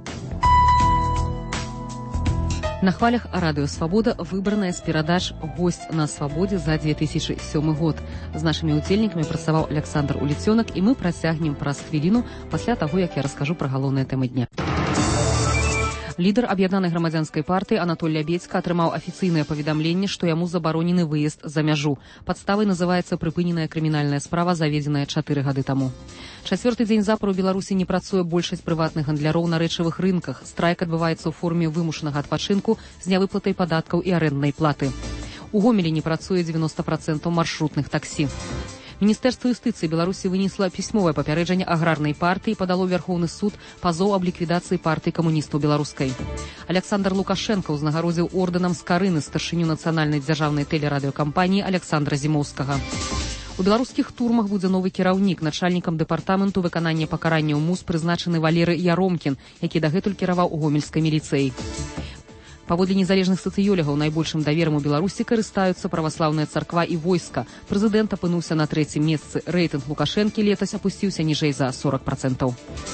На хвалях Радыё Свабода выбраная з перадач «Госць на свабодзе» за 2007 год. З нашымі удзельнікамі працаваў Александр Уліцёнак, і мы працягнем праз хвіліну пасля таго, як я раскажу пра галоўныя тэмы дня. Лідар аб'яднанай грамадзянскай партыі Анатоль Лябедзька атрымаў афіцыйнае паведамленне, што яму забаронены выезд за мяжу. Падставай называецца прыпыненая крымінальная справа, заведзеная 4 гады таму. Чацвёрты дзень запар у Беларусі не працуе большасць прыватных гандляроў на рэчавых рынках. Страйк адбываецца ў форме вымушанага адпачынку з нявыплатай падаткаў і арэнднай платы. У Гомелі не працуе 90% маршрутных таксі. Міністэрства юстыцыі Беларусі вынесла пісьмовае папярэджанне аграрнай партыі і падало ў Вярхоўны суд пазоў аб ліквідацыі партыі камуністаў беларускай. Александр Лукашенко ўзнагародзіў ордэнам скарыны старшыню нацыянальнай дзяржаўнай тэлерадыёкампаніі Александра Зімоўскага. У беларускіх турмах будзе новы кіраўнік. Начальнікам дэпартаменту выканання пакаранняў МУС прызначаны Валерый Яромкін, які дагэтуль кіраваў у гомельскай міліцыі. Паводле незалежных сацыёлагаў найбольшым даверам у Беларусі карыстаюцца праваслаўная царква і войска. Прэзідэнт апынуўся на 3-м месцы. Рэйтынг Лукашэнкі летась апусціўся ніжэй за 40%.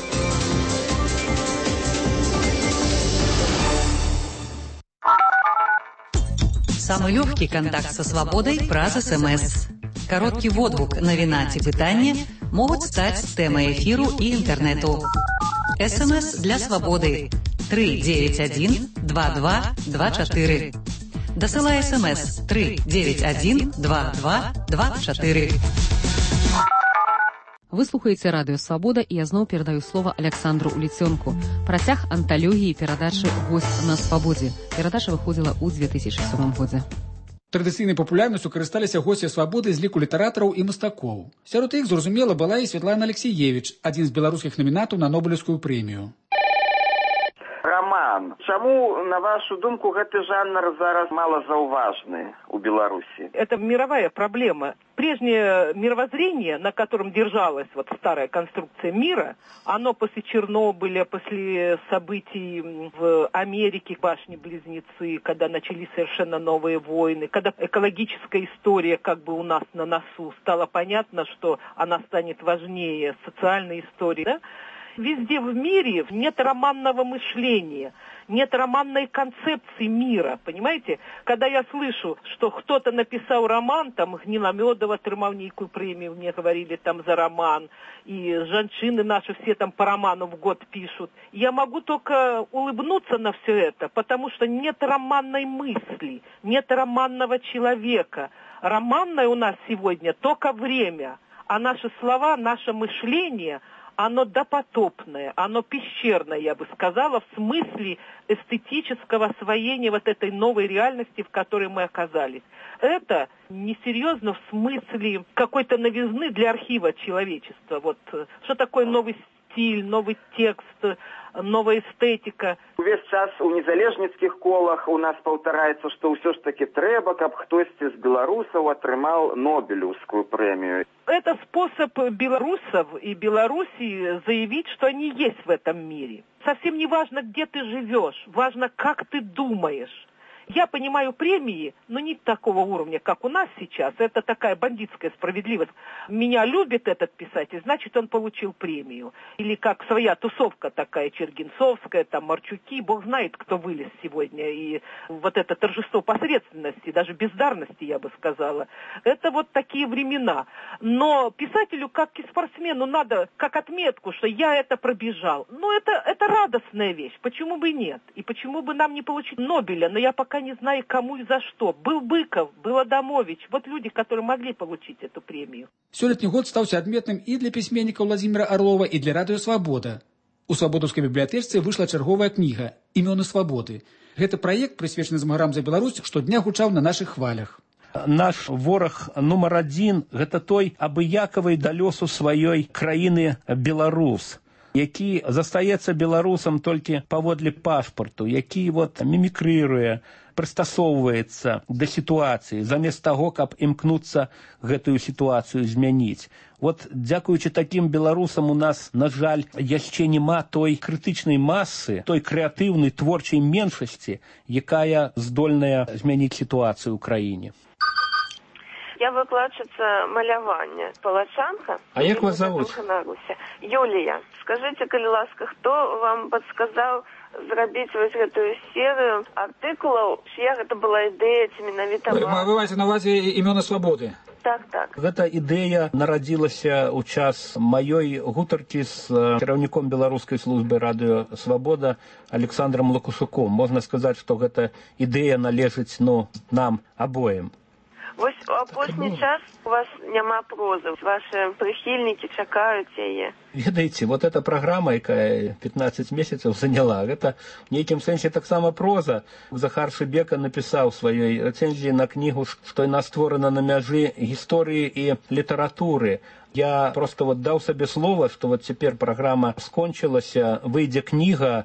Самы лёгкі кантакт са свабодай праз СМС. Кароткі водгук, навіна ці пытанне могуць стаць тэмай эфіру і інтэрнэту. СМС для свабоды 391-2224. Дасылай СМС 391-2224. Вы слухаеце Радыё Свабода, і я зноў перадаю слова Александру Уліцёнку. Працяг анталогіі перадачы «Госць на свабодзе». Перадача выходзіла ў 2007 годзе. Традыцыйнай папулярнасцю карысталіся госці свабоды з ліку літаратараў і мастакоў. Сярод іх, зразумела, была і Святлана Алексіевіч, адзін з беларускіх намінатаў на Нобелевскую прэмію. Роман, чаму, на вашу думку, гэты жанр зараз малозауважны у Беларуси? Это мировая проблема. Прежнее мировоззрение, на котором держалась вот старая конструкция мира, оно после Чернобыля, после событий в Америке, башни-близнецы, когда начались совершенно новые войны, когда экологическая история как бы у нас на носу, стало понятно, что она станет важнее социальной истории, да? Везде в мире нет романного мышления, нет романной концепции мира, понимаете? Когда я слышу, что кто-то написал роман, там Гниломедов отрымал некую премию, мне говорили там за роман, и женщины наши все там по роману в год пишут, я могу только улыбнуться на все это, потому что нет романной мысли, нет романного человека. Романное у нас сегодня только время, а наши слова, наше мышление – оно допотопное, оно пещерное, я бы сказала, в смысле эстетического освоения вот этой новой реальности, в которой мы оказались. Это несерьезно в смысле какой-то новизны для архива человечества. Вот что такое новый стиль, новый текст, новая эстетика. Увесь час у незалежніцкіх колах у нас паўтараецца, што ўсё ж таки трэба, каб хтосьці з беларусаў атрымаў Нобелевскую премию. Это способ белорусов и Белоруссии заявить, что они есть в этом мире. Совсем не важно, где ты живешь, важно, как ты думаешь. Я понимаю премии, но не такого уровня, как у нас сейчас. Это такая бандитская справедливость. Меня любит этот писатель, значит, он получил премию. Или как своя тусовка такая, Чергинцовская, там, Марчуки. Бог знает, кто вылез сегодня. И вот это торжество посредственности, даже бездарности, я бы сказала. Это вот такие времена. Но писателю, как и спортсмену, надо как отметку, что я это пробежал. Ну, это радостная вещь. Почему бы и нет? И почему бы нам не получить Нобеля? Но я пока не знаю, кому и за что. Был Быков, был Адамович. Вот люди, которые могли получить эту премию. Сёлетні год стаўся адметным і для пісьменніка Владзіміра Арлова, і для Радыё Свабода. У свабодаўскай бібліятэчцы выйшла чарговая кніга «Імёны свабоды». Гэта праект, прысвечаны змагарам за Беларусь, штодня гучаў на нашых хвалях. Наш вораг нумар адзін – гэта той абыякавай да лёсу сваёй краіны беларус. які застаецца беларусам толькі паводле пашпарту, які мімікрыруе, прыстасоўваецца да сітуацыі, замест таго, каб імкнуцца гэтую сітуацыю змяніць. Дзякуючы такім беларусам у нас, на жаль, яшчэ няма той крытычнай масы, той крэатыўнай творчай меншасці, якая здольная змяніць сітуацыю ў краіне. Я выкладчица малявання, палачанка. А як вас зовут? Юлія. Скажите, калі ласка, хто вам подсказал зрабіць гэтую серыю артыкулаў, чья гэта была ідэя, ці менавіта вам? Вы маеце на увазе імёны свабоды? Так. Гэта ідэя нарадзілася ў час маёй гутаркі з кіраўніком беларускай службы радыё «Свабода» Александром Лакусуком. Можна сказаць, што гэта ідэя належыць нам абоім. Вось у апошні час у вас няма прозы, ваши прыхільнікі чакаюць яе. Ведаеце, эта праграма, якая 15 месяцаў заняла, гэта в нейкім сэнсе таксама проза. Захар Шыбека напісаў сваёй рэцэнзіі на кнігу, што яна створана на мяжы гісторыі і літаратуры. Я просто даў сабе слова, што цяпер праграма скончылася, выйдзе кніга,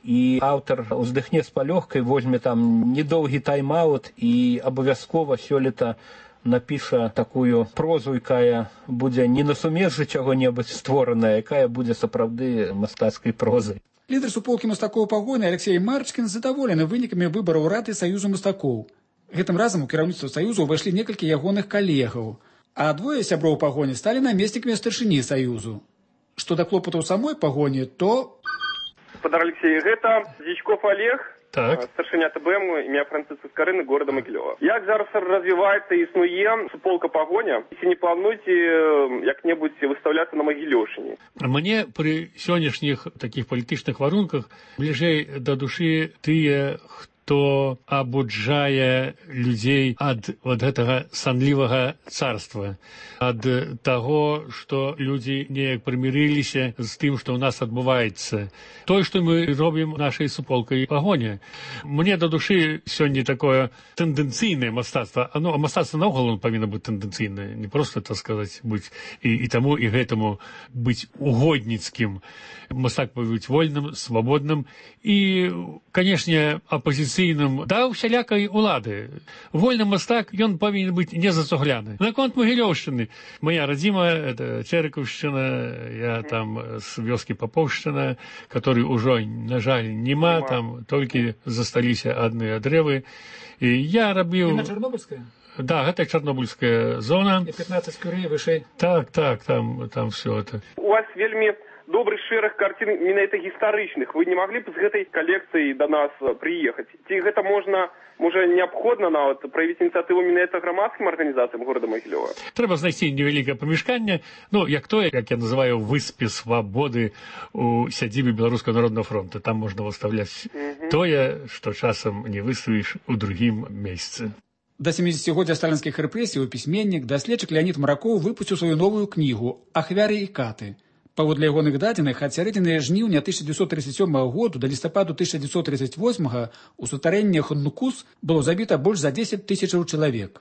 і аўтар уздыхне з палёгкай, возьме там недоўгі тайм-аут і абавязкова сёлета напіша такую прозу, якая будзе не на сумежжы чаго-небудзь створаная, якая будзе сапраўды мастацкай прозай. Лідар суполкі мастакоў пагоні Алексей Марчкін задаволены вынікамі выбараў рады Саюзу мастакоў. Гэтым разам у кіраўніцтва Саюзу ўвайшлі некалькі ягоных калегаў, а двое сяброў пагоні сталі намеснікамі старшыні Саюзу. Што да клопатаў самой пагоні, то... Господар Алексей, гэта Дзічков Олег, старшыня ТБМ, імя Францыска Скарыны, города Магілёва. Як зараз развіваецца і існуе суполка пагоня, ці не плануеце як-небудзь выстаўляцца на Магілёўшчыне? Мне пры сённяшніх такіх палітычных варунках бліжэй да душы тыя, хто абуджае людзей ад гэтага санлівага царства, ад таго, што людзі неяк прымірыліся з тым, што ў нас адбываецца. Тое, што мы робім нашай суполкай пагоня. Мне да душы сёння такое тэндэнцыйнае мастацтва. Мастацтва наогул павінна быць тэндэнцыйнае, не проста, так сказаць, быць і таму, і гэтаму быць угодніцкім. Мастак павінен быць вольным, свабодным і, канешне, апазіцыйным да ўсялякай улады. Вольны мастак, ён павінен быць незацугляны. Наконт Магілёўшчыны. Моя радзіма, это Чэрыкаўшчына, я там з вёскі Папоўшчына, который ўжо, на жаль, няма, там толькі засталіся адныя дрэвы. І я рабіў... Іна Чарнобыльская? Да, гэта Чарнобыльская зона. І 15 кюрэй вышэй. Так, там все это. У вас вельмі добрый шэраг карцін менавіта гістарычных. Вы не маглі б з гэтай калекцыяй да нас прыехаць? Ці гэта можа неабходна нават праявіць ініцыятыву менавіта грамадскім арганізацыям горада Магілёва? Трэба знайсці невялікае памяшканне, як я называю, выспе свабоды у сядзібе Беларускага народнага фронта. Там можна выставляць тое, што часам не выставіш у другім месцы. Да 70-годдзя сталінскіх рэпрэсій пісьменнік, даследчык Леонід Маракоў выпусціў сваю новую кнігу «Ахвяры і каты». Паводле ягоных дадзеных, ад сярэдзіны жніўня 1937 году да лістападу 1938 у сутарэннях Нукус было забіта больш за 10 тысячаў чалавек.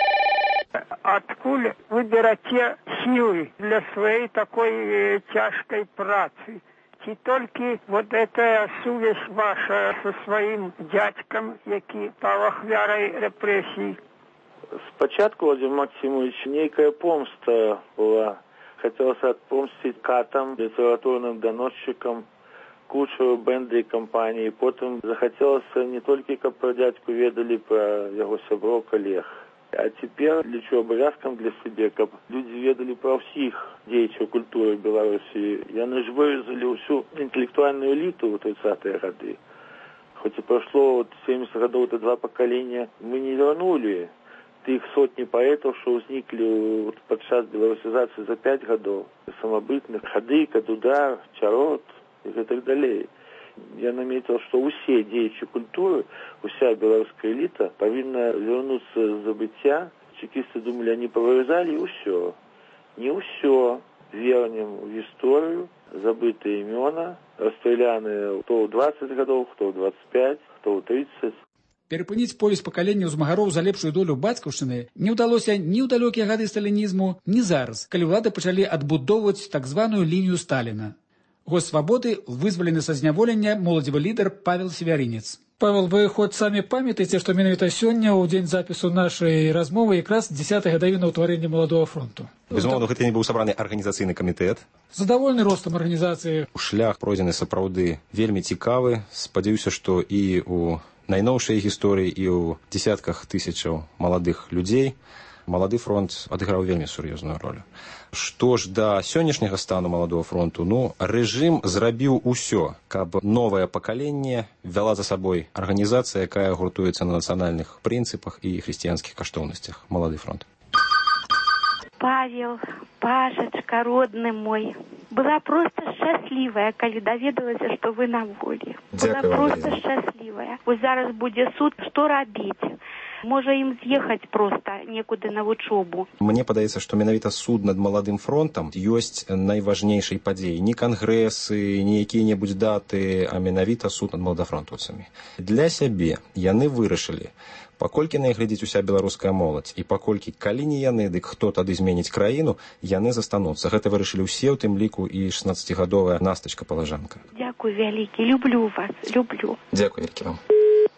Адкуль вы бераце сілы для сваёй такой цяжкай працы? Ці толькі эта сувязь ваша со сваім дзядзькам, які паў ахвярай рэпрэсій? Спачатку, Владимир Максимович, нейкая помста была. Хотелось отпомстить катам, литературным доносчикам, кучу бенды и компании. Потом захотелось не только, как про дядьку ведали, про его сяброў, коллег. А теперь лічу обовязком для себя, как люди ведали про всех деятелей культуры Беларуси. Яны ж вырезали всю интеллектуальную элиту в 30-е годы. Хоть и прошло 70 годов, это 2 поколения, мы не вернули тых сотні паэтаў, што ўзніклі падчас беларусізацыі за 5 гадоў, самабытных, Хадыка, Дудар, Чарот і гэтак далей. Я наметил, што ўсе дзеячы культуры, уся беларуская эліта павінна вярнуцца з забыцця. Чекісты думалі, они повырезали, і ўсё. Не ўсё. Вернем в гісторыю, забытыя імёна, расстраляныя хто ў 20 гадоў, хто ў 25, хто ў 30. Перапыніць полюс пакаленняў змагароў за лепшую долю бацькаўшчыны не ўдалося ні ў далёкія гады сталінізму, ні зараз, калі ўлады пачалі адбудоўваць так званую лінію Сталіна. Гость свабоды вызвалены са зняволення моладзевы лідар Павел Севяринец. Павел, вы хоць самі памятаеце, што менавіта сёння ў дзень запісу нашай размовы якраз 10-й гадавіна ўтварэння маладога фронту. Безумоўна, гэта не быў сабраны арганізацыйны камітэт. Задавольны ростам арганізацыі. Шлях пройдзены сапраўды вельмі цікавы. Спадзяюся, што і ў найноўшай гісторыі, і ў дзесятках тысячаў маладых людзей малады фронт адыграў вельмі сур'ёзную ролю. Што ж да сённяшняга стану маладого фронту, рэжым зрабіў усё, каб новае пакаленне вяла за сабой арганізацыя, якая гуртуецца на нацыянальных прынцыпах і хрысціянскіх каштоўнасцях. Малады фронт. Павел, Пашачка, родны мой, была просто шчаслівая, калі даведалася, што вы на волі. Была просто шчаслівая. Вось зараз будзе суд, што рабіць? Можа ім з'ехаць проста некуды на вучобу. Мне падаецца, што менавіта суд над маладым фронтам ёсць найважнейшай падзеяй. Не кангрэсы, не якія-небудзь даты, а менавіта суд над маладафронтаўцамі. Для сябе яны вырашылі, паколькі на іх глядзіць уся беларуская моладзь, і паколькі, калі не яны, дык хто тады зменіць краіну, яны застануцца. Гэта вырашылі ўсе, у тым ліку і 16-гадовая Настачка-Палажанка. Дзякуй вялікі, люблю вас, люблю. Дзякуй вялікі вам.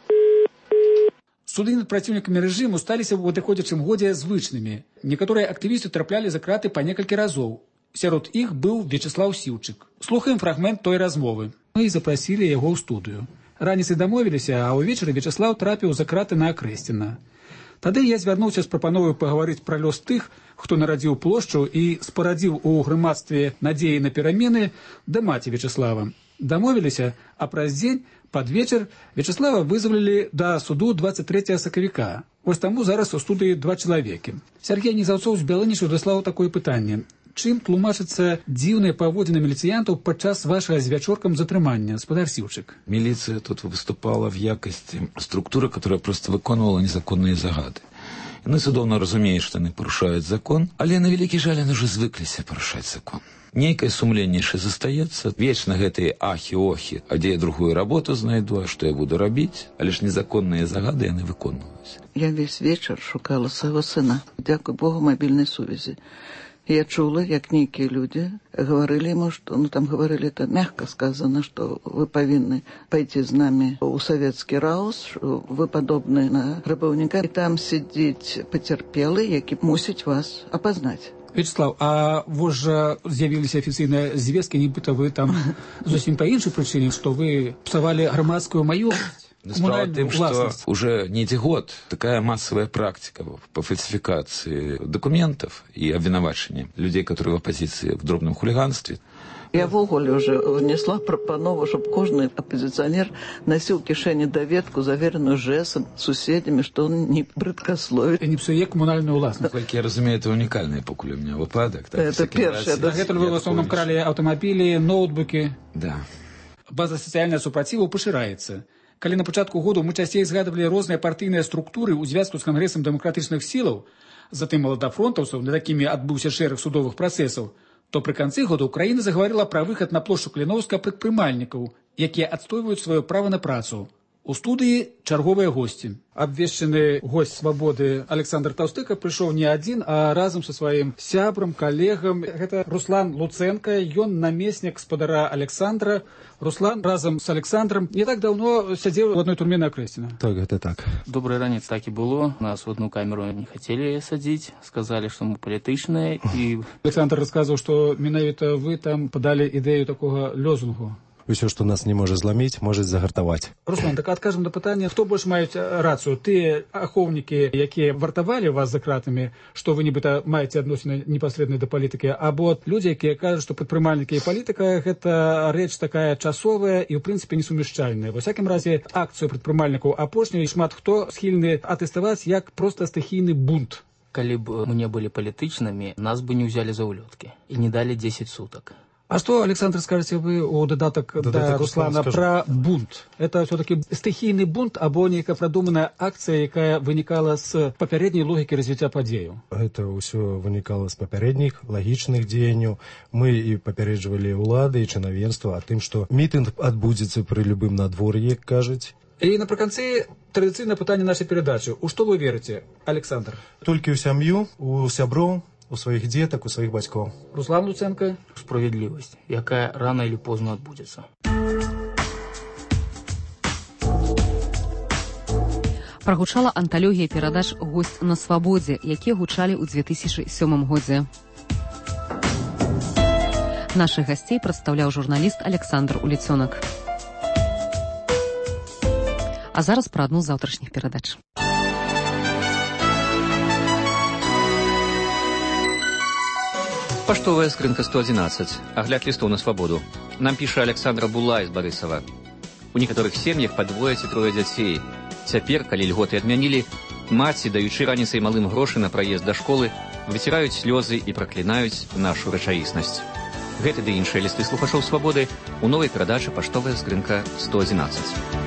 Суды над праціўнікамі рэжыму сталіся ў адыходзячым годзе звычнымі. Некаторыя актывісты траплялі за краты па некалькі разоў. Сярод іх быў Вячеслаў Сіўчык. Слухаем фрагмент той размовы. Мы запрасілі яго ў студыю. Раніцай дамовіліся, а ўвечары Вячеслаў трапіў за краты на Акрэсціна. Тады я звярнуўся з прапановай пагаварыць пра лёс тых, хто нарадзіў плошчу і спарадзіў у грамадстве надзеі на перамены да маці Вячеслава. Дамовіліся, а праз дзень пад вечар Вячеслава вызвалілі да суду 23 сакавіка. Вось таму зараз у студыі 2 чалавекі. Сяргей Незаўцоў з Бялынічу даслаў такое пытанне. Чым тлумачыцца дзіўныя паводзіны міліцыянтаў падчас вашага з вячоркам затрымання, гаспадар Сіўчык? Милиция тут выступала в якости структуры, которая просто выконывала незаконные загады. Яны цудоўна разумеюць, што яны парушаюць закон, але на вялікі жаль яны ўжо звыкліся парушаць закон. Нейкае сумленне яшчэ застаецца, вечна гэтыя ахі-охі, а дзе я другую работу знайду, а што я буду рабіць, але ж незаконныя загады яны выконваюць. Я весь вечар шукала свайго сына, дзякуй Богу, мабільнай сувязі. Я чула, як нейкія людзі гаварылі яму, што, там гаварылі, это мягка сказано, што вы павінны пайти з намі ў савецкі раус, вы падобны на рабаўніка, і там сидзіць пацярпелы, які мусіць вас апазнаць. Вячеслав, а вось жа з'явіліся афіцыйныя звесткі, нібыта вы там зусім па іншай прычыне, што вы псавалі грамадскую маёмасць. Справа в том, что уже не год такая массовая практика по фальсификации документов и обвинувачения людей, которые в оппозиции в дробном хулиганстве. Я в ogóle уже внесла пропанову, чтобы каждый оппозиционер носил в кишени доведку, заверенную ЖЭСом, соседями, что он не брыдкословит. И не псуе коммунальную власть. Только я разумею, это уникальный покуль у меня выпадок. Это первое. Да, это вы в основном крали автомобили, ноутбуки. Да. База социального супротиву поширается. Калі на пачатку году мы часцей згадывалі розныя партыйныя структуры ў звязку з кангрэсам дэмакратычных сілаў, затым маладафронтаўцаў, над якімі адбыўся шэраг судовых працэсаў, то пры канцы года Украіна загаварыла пра выхад на плошчу Кліноўска прадпрымальнікаў, якія адстойваюць сваё права на працу. У студыі чарговыя госці. Абвешчаны гость свабоды Александр Таўстыка прыйшоў не адзін, а разам са сваім сябрам, калегам. Гэта Руслан Луценко, ён намеснік гаспадара Александра. Руслан разам з Александром не так даўно сядзеў у адной турме на Акрэсціна. Так, гэта так. Добрый ранец так і было. Нас в одну камеру не хацелі садзіць, сказалі, што мы палітычныя. І... Александр расказваў, што менавіта вы там падалі ідэю такога лёзунгу. Усё, што нас не можа зламіць, можа загартаваць. Руслан, так адкажам на пытанне, хто больш маюць рацыю? Тыя ахоўнікі, якія вартавалі вас за кратамі, што вы нібыта маеце адносіны непасрэдна да палітыкі, або людзі, якія кажуць, што прадпрымальнікі і палітыка гэта рэч такая часовая і ў прынцыпе несумяшчальная. Ва всякім разе акцыю прадпрымальнікаў апошнюю шмат хто схільны атэставаць як проста стыхійны бунт. Калі б мы не былі палітычнымі, нас бы не ўзялі за ўлёткі і не далі 10 сутак. А что, Александр, скажете вы у додаток да Руслана про бунт? Это все-таки стихийный бунт, або некая продуманная акция, якая вынікала з папярэдняй логікі развіцця падзеяў? Это ўсё вынікала з папярэдніх лагічных дзеянняў. Мы і папярэджвалі ўлады і чынавенства о тым, што мітынг адбудзецца пры любым надвор'і, як кажуць. І напрыканцы традыцыйнае пытанне нашай перадачы. У што вы верыце, Александр? Толькі ў сям'ю, у сяброў у сваіх дзетак, у сваіх бацькоў. Руслан Луценко, справядлівасць, якая рано или поздно адбудзецца. Прагучала анталогія перадач «Госць на свабодзе», якія гучалі ў 2007 годзе. Нашых гасцей прадстаўляў журналіст Александр Уліцёнак. А зараз пра адну з заўтрашніх перадач. Паштовая скрынка 111. Агляд лістоў на свабоду. Нам піша Александра Була з Барысава. У некаторых сем'ях па 2 ці 3 дзяцей. Цяпер, калі льготы адмянілі, маці, даючы раніцай малым грошы на праезд да школы, выціраюць слёзы і праклінаюць нашу рэчаіснасць. Гэты ды іншыя лісты слухачоў свабоды у новай перадачы «Паштовая скрынка 111».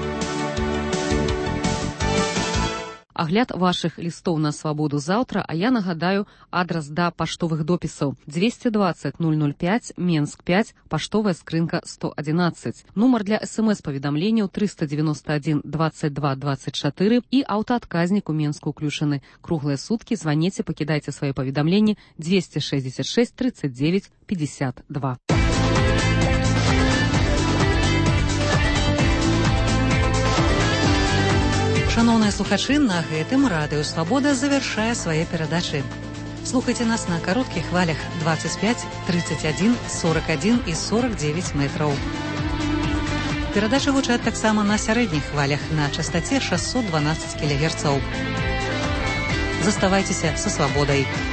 Агляд вашых лістоў на свабоду заўтра, а я нагадаю адрас да паштовых допісаў 220 005 Менск 5, паштовая скрынка 111, нумар для СМС-паведамленняў 391 22 24 і аўтаадказнік у Менску ўключаны. Круглыя суткі, званіце, пакідайце свае паведамленні 266 39 52. Шановныя слухачы, на гэтым радыё «Свабода» завяршае свае перадачы. Слухайце нас на кароткіх хвалях 25, 31, 41 і 49 метраў. Перадачы гучаць таксама на сярэдніх хвалях на частаце 612 кГц. Заставайцеся са свабодай.